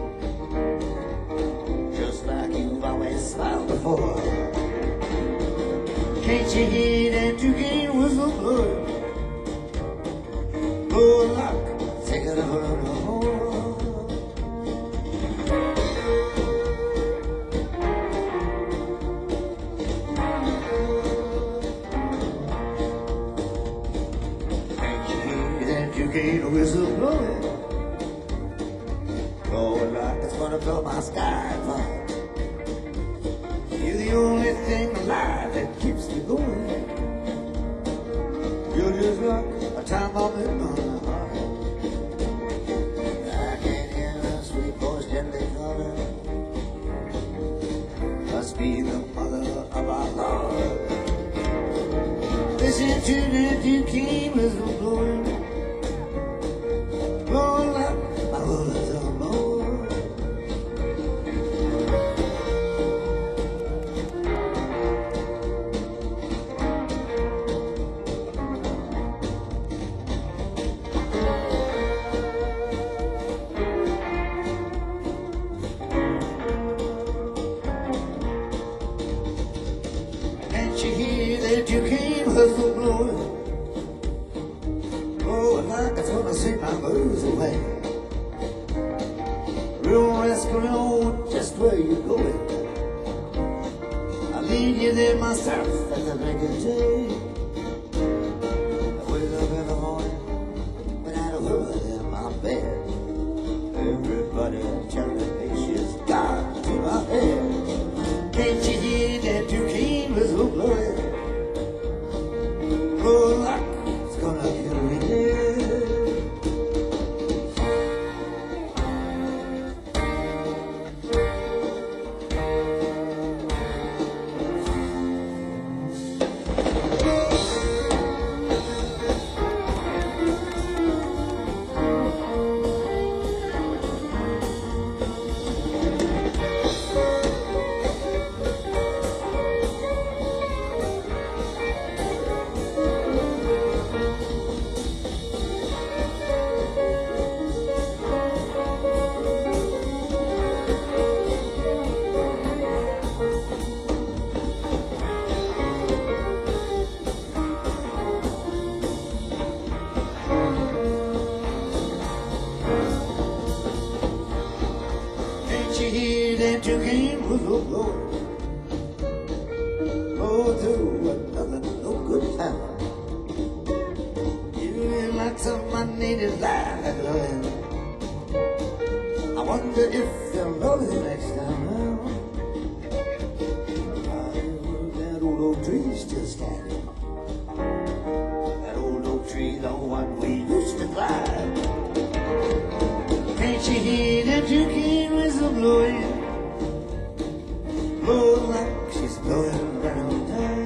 just like you've always smiled before. Can't you hear that Duquesne whistle blowing? No luck, take it over the hole. Duquesne whistle blowing, blowing like it's gonna fill my sky apart. You're the only thing alive that keeps me going. You're just like a time bomb in my heart. I can hear the sweet voice gently calling. Must be the mother of our Lord. Listen to that Duquesne whistle blowing. Blowing like my bullets on board. Can't you hear that Duquesne whistle blowing? Like it's gonna see my blues away. Real rascal, know just where you're going. I'll lead you there myself at the break of day. I wake up in the morning without a word in my bed. Everybody telling me she's gone to my head. Can't you hear that Duquesne whistle blowing? Oh, luck, it's gonna kill me dead. You hear that Duquesne whistle blowing, blow through another no good town. You hear lots of my native life glowing. I wonder if they'll know the next time round. That old oak tree still standing. That old oak tree, the one we used to climb. Can't you hear that Duquesne whistle blowing? Blowing like she's blowing around town.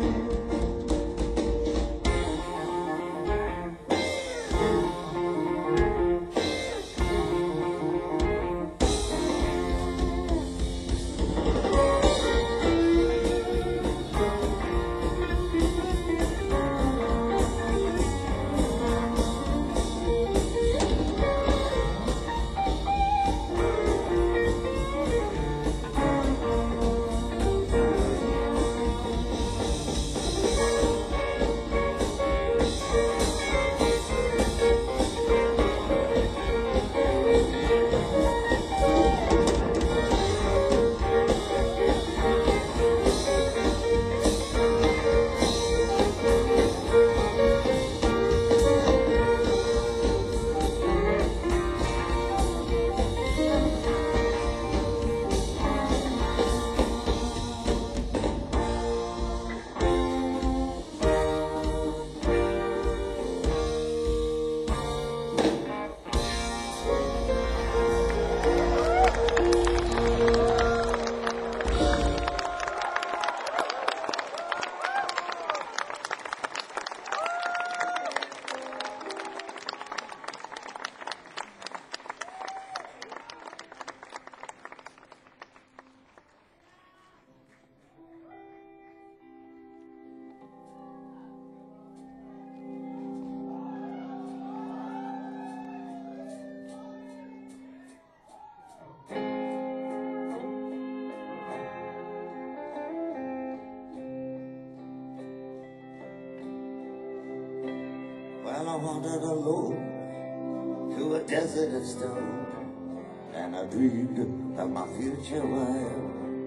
Well, I wandered alone through a desert of stone, and I dreamed of my future wife.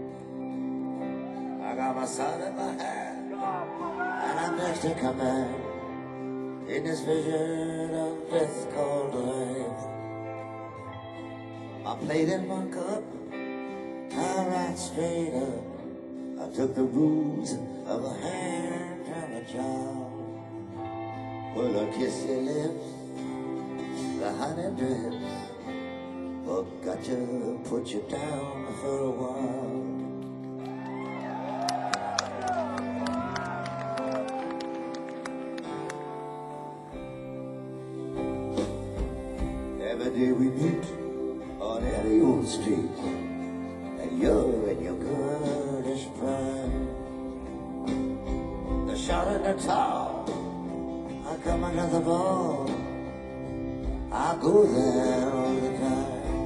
I got my sword in my hand, and I'm next to command in this vision of death called life. I played in one cup, I right straight up. I took the rules of a hand from a child. Well, I kiss your lips, the honey drips, but got to put you down for a while. Every day we meet on any old street, and you're in your girlish prime. The shot in the tower, I come under the ball, I go there all the time.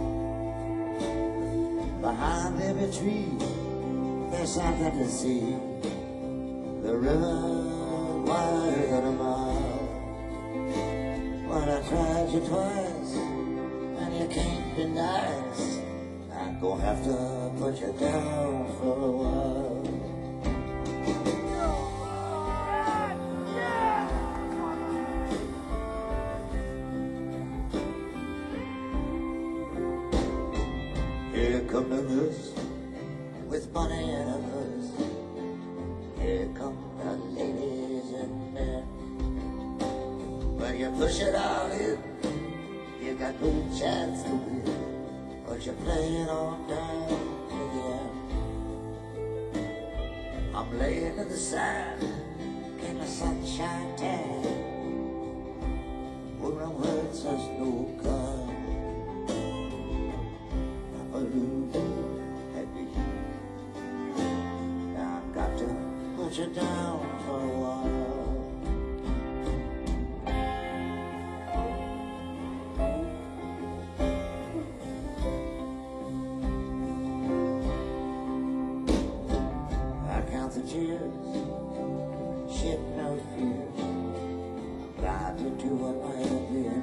Behind every tree, there's something to see. The river wider than a mile. When I tried you twice, and you can't be nice, I'm gonna have to put you down for a while. Here come the nurse with money in her purse. Here come the ladies and men. When you push it all in, you got no chance to win, but you're playing on down to the end. I'm laying in the sand in the sunshine tan, where my words has no gun. Now I've got to put you down for a while. I count the tears, shed no fears, blinded to what might have been.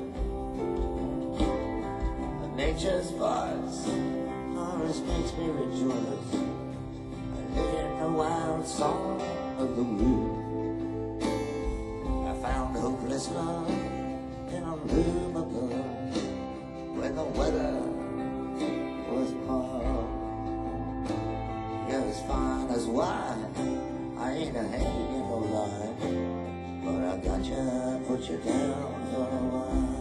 Nature's voice always makes me rejoice. I live in the wild song of the wind. I found hopeless love in a room above, when the weather was mild. You're as fine as wine, I ain't a hanging no line, but I got you, put you down for a while.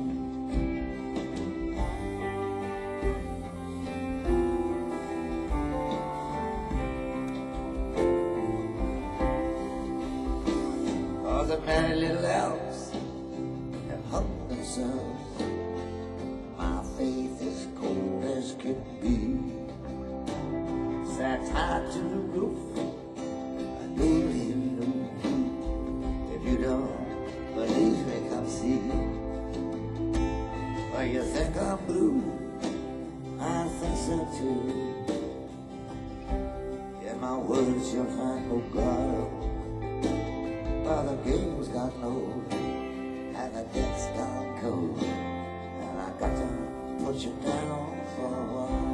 The merry little elves have hung themselves. My faith is cold as can be. Sat tied to the roof, I don't even know. If you don't believe me, come see. Well, you think I'm blue, I think so too. In my words you'll find no God. Well, the game's got low, and the debt's gone cold, and I got to put you down for a while.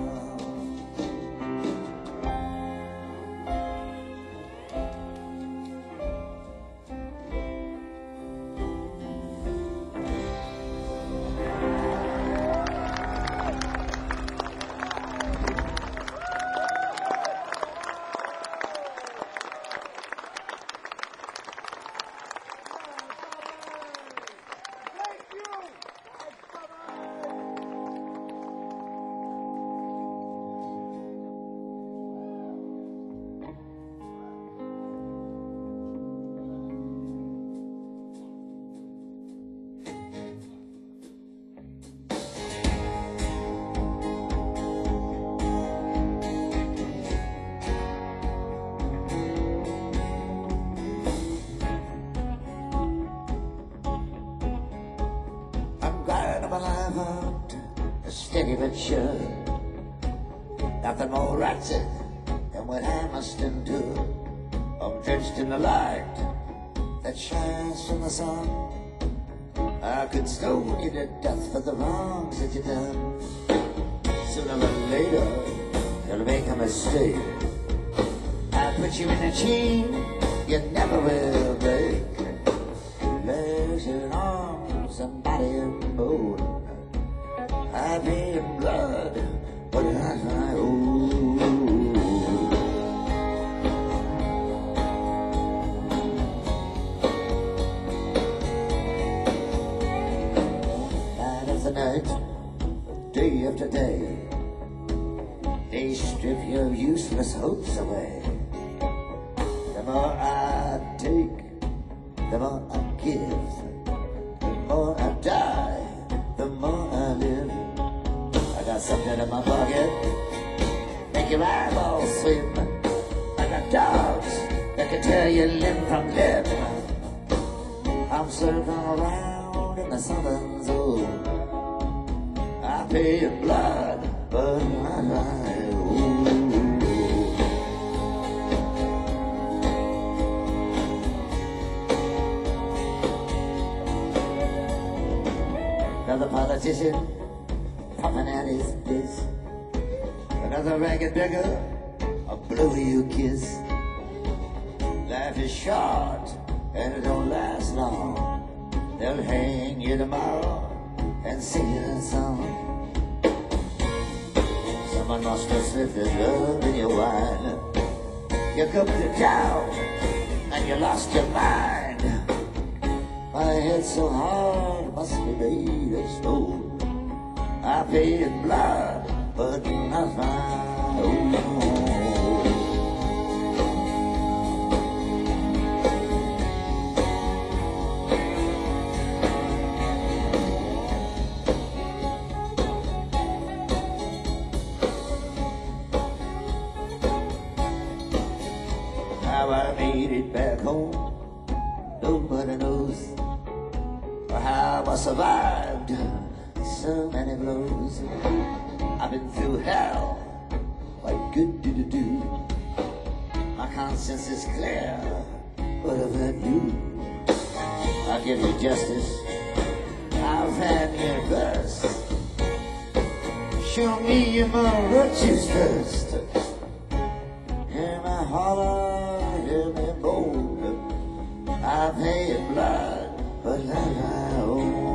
Steady but sure, nothing more rancid than what I must endure. I'm drenched in the light that shines from the sun, I could stone you to death for the wrongs that you done. Sooner or later, you'll make a mistake. I put you in a chain you never will break. Legs and arms and body and bone, I pay in blood, but not my own. Night after night, day after day, they strip your useless hopes away. The more I take, the more I give. The more I die, the more I live. I got something in my pocket, make your eyeballs swim. I got dogs that can tear you limb from limb. I'm circling around in the southern zone. I pay in blood, but not my own. Another politician pumping at his bliss. Another ragged beggar, a blow you kiss. Life is short and it don't last long. They'll hang you tomorrow and sing you a song. Someone must have slipped his love in your wine. You come to town and you lost your mind. My head's so hard, must be made of stone. I pay in blood, but not my own. How I made it back home, nobody knows. How I survived so many blows. I've been through hell, what good did it do? My conscience is clear, what about you? I'll give you justice, I'll find your verse. Show me your virtues first. Hear me holler, hear me bold. I pay in blood, but not my own.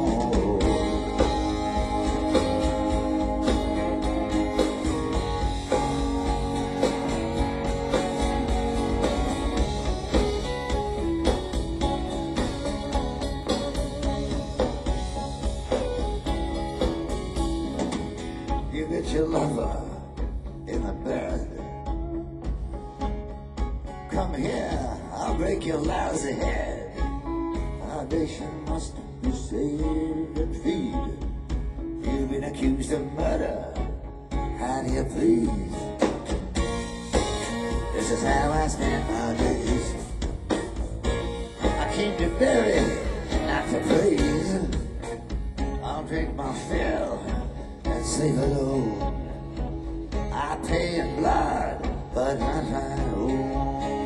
You get your lover in the bed. Come here, I'll break your lousy head. Our nation must be saved and freed. You've been accused of murder. How do you please? This is how I spend my days. I came to bury, not to praise. I'll drink my fill and sleep alone. I pay in blood, but not my own.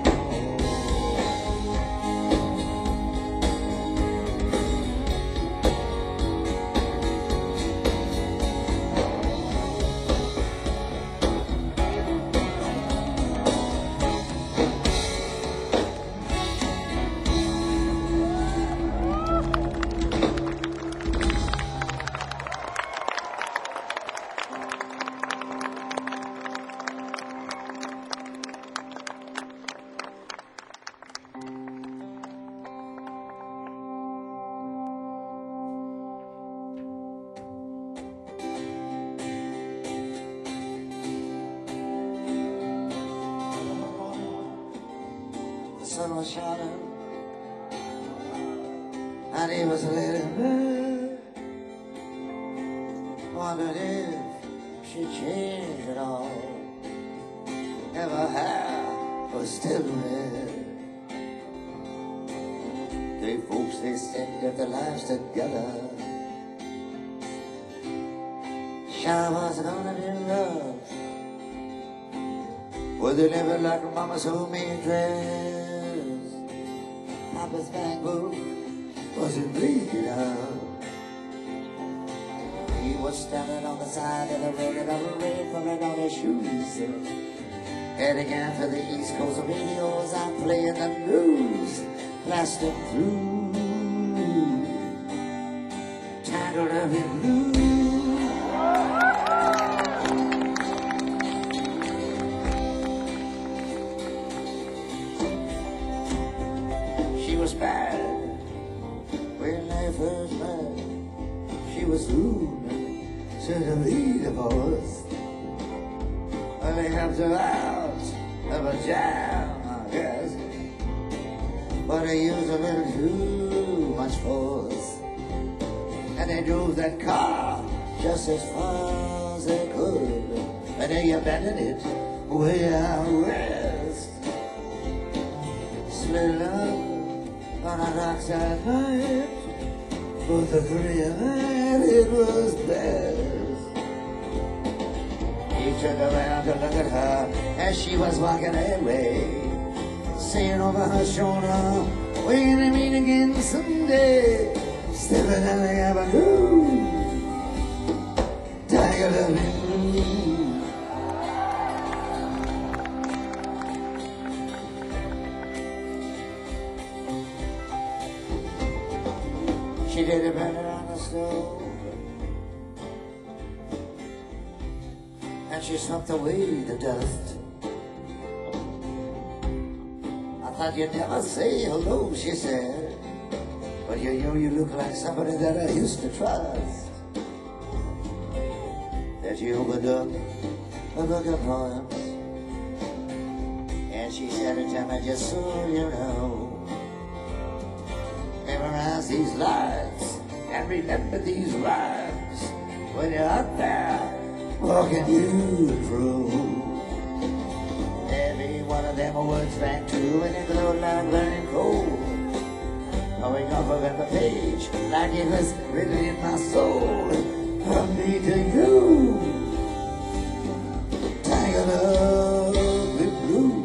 The sun was shining, and he was a little bird. Wondered if she'd change at all. If her hair was still red. They folks, they said that their lives together. Sure was gonna be rough. Well, they never like mama's homemade dress. Papa's bank book wasn't bleeding out. He was standing on the side of the road in a rain falling on his shoes. Heading out for the East Coast radios, I'm playing the news, blasting through, tangled up in blue. She was bad when I first met. She was rude, certainly divorced. Well, they helped her out of a jam, I guess. But they used a little too much force. And they drove that car just as far as they could. And they abandoned it way out west. Split up on a rockside night. But the three of them, it was best. He turned around to look at her as she was walking away, saying over her shoulder, we're gonna meet again someday. Stepping down the avenue, tiger of blue. She did a burner on the stove, and she swept away the dust. I thought you'd never say hello, she said, but you know you look like somebody that I used to trust. Then she opened up a book of poems, and she said, tell me just so you know, memorize these lines and remember these rhymes when you're out there walking you through. Every one of them words rang true and it glowed like burning coal, going off of every page like it was written in my soul. From me to you, tangled up with blue.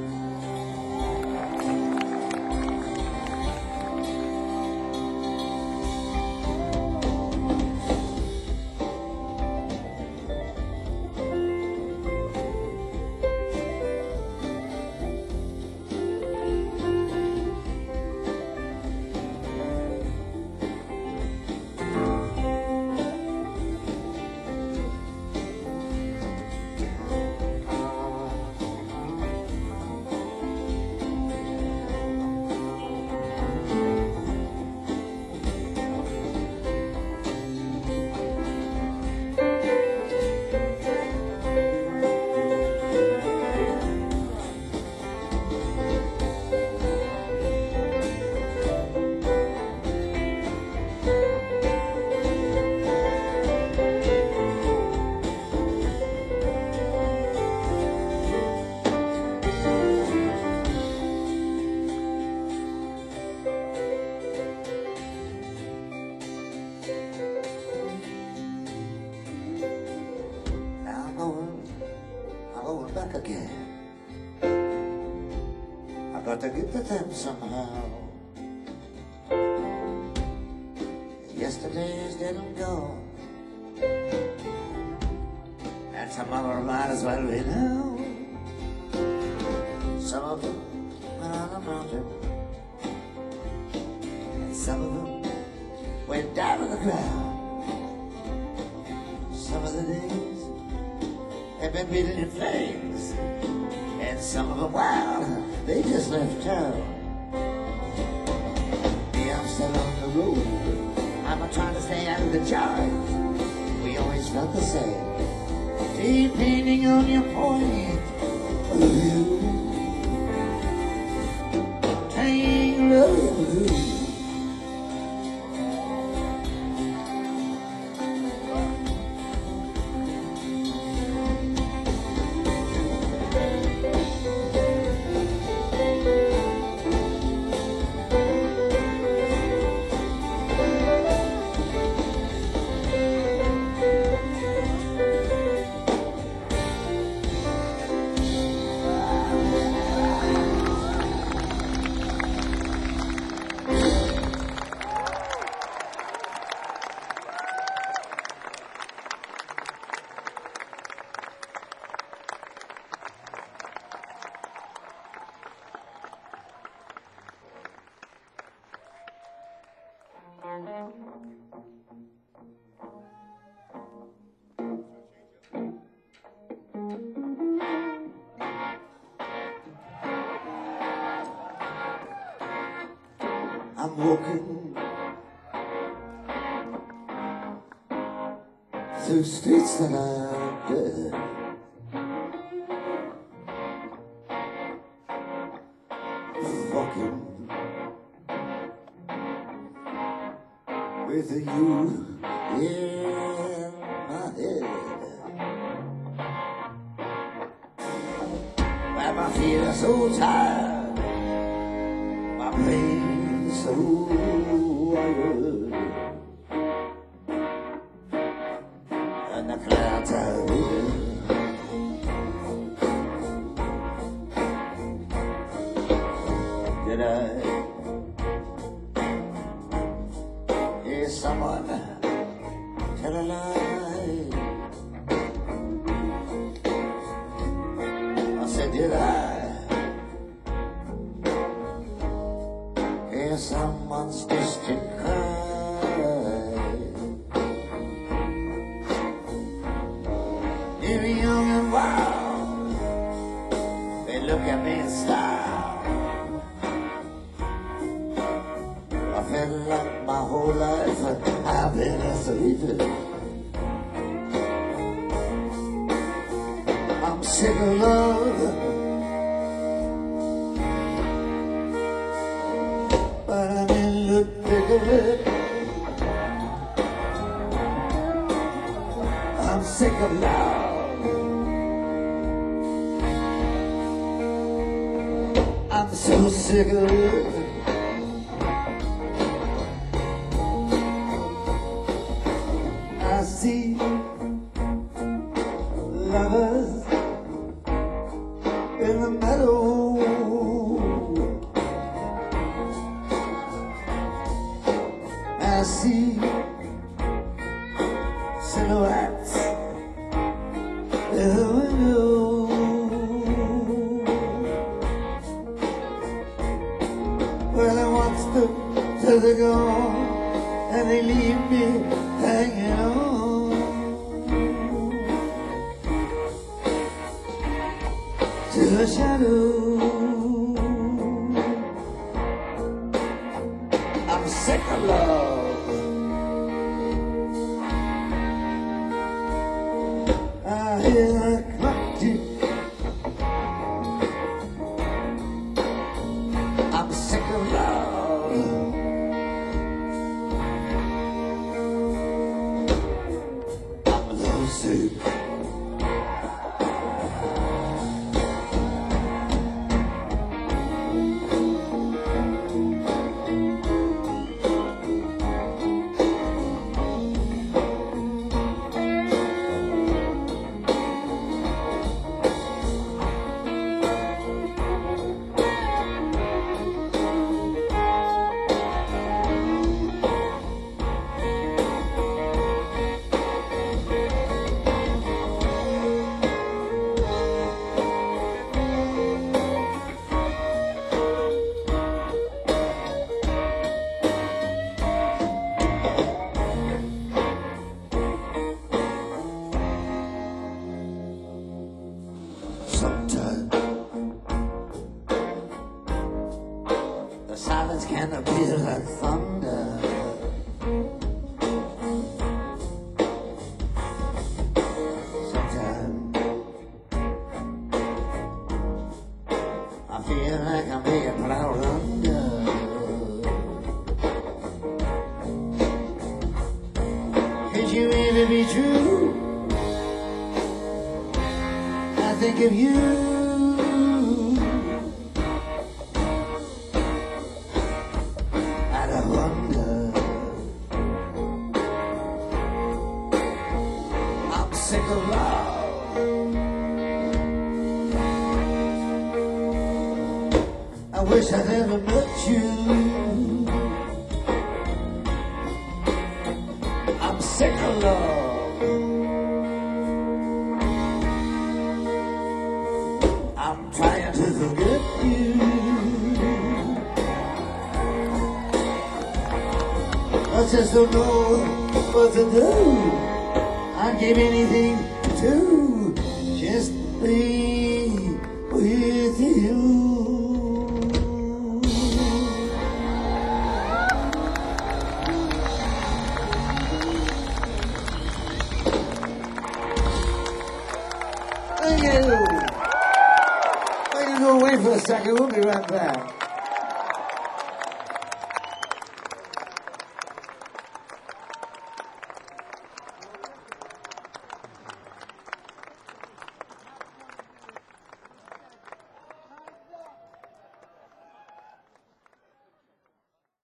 Back again. I got to get to them somehow. Yesterday is dead and gone, and tomorrow might as well be now. Some of them went on a mountain, and some of them went down to the ground. Some of the days have been beaten in flames, and some of them, wow, they just left town. Me, I'm still on the road. I'm trying to stay out of the jar. We always felt the same, depending on your point of view. Tangled up in blue. I'm walking through streets that are dead. Walking with you in my head. Where my feet are so tired, my brain is so wired, and the clouds are red. Did I hear someone tell a lie? I said, did I hear someone's distant cry? You're young and wild, they look at me in style. I felt like my whole life I've been a thief. I'm sick of love, but I'm in the thick of it. I'm sick of love, I'm so sick of it. I see lovers in the meadow, I see silhouettes in the window. Well, I watch them till they're gone, and they leave me hanging on to the shadow. I'm sick of love, I hear the clock tick. I'm sick of love, I'm lovesick. Sometimes the silence can appear like thunder. Sometimes I feel like I'm being plowed under. Could you really be true? I think of you, and I wonder. I'm sick of love, I wish I'd never met you. I'm sick of love, I'm trying to forget you. I just don't know what to do. I'd give anything to just be with you. second. We'll be right back.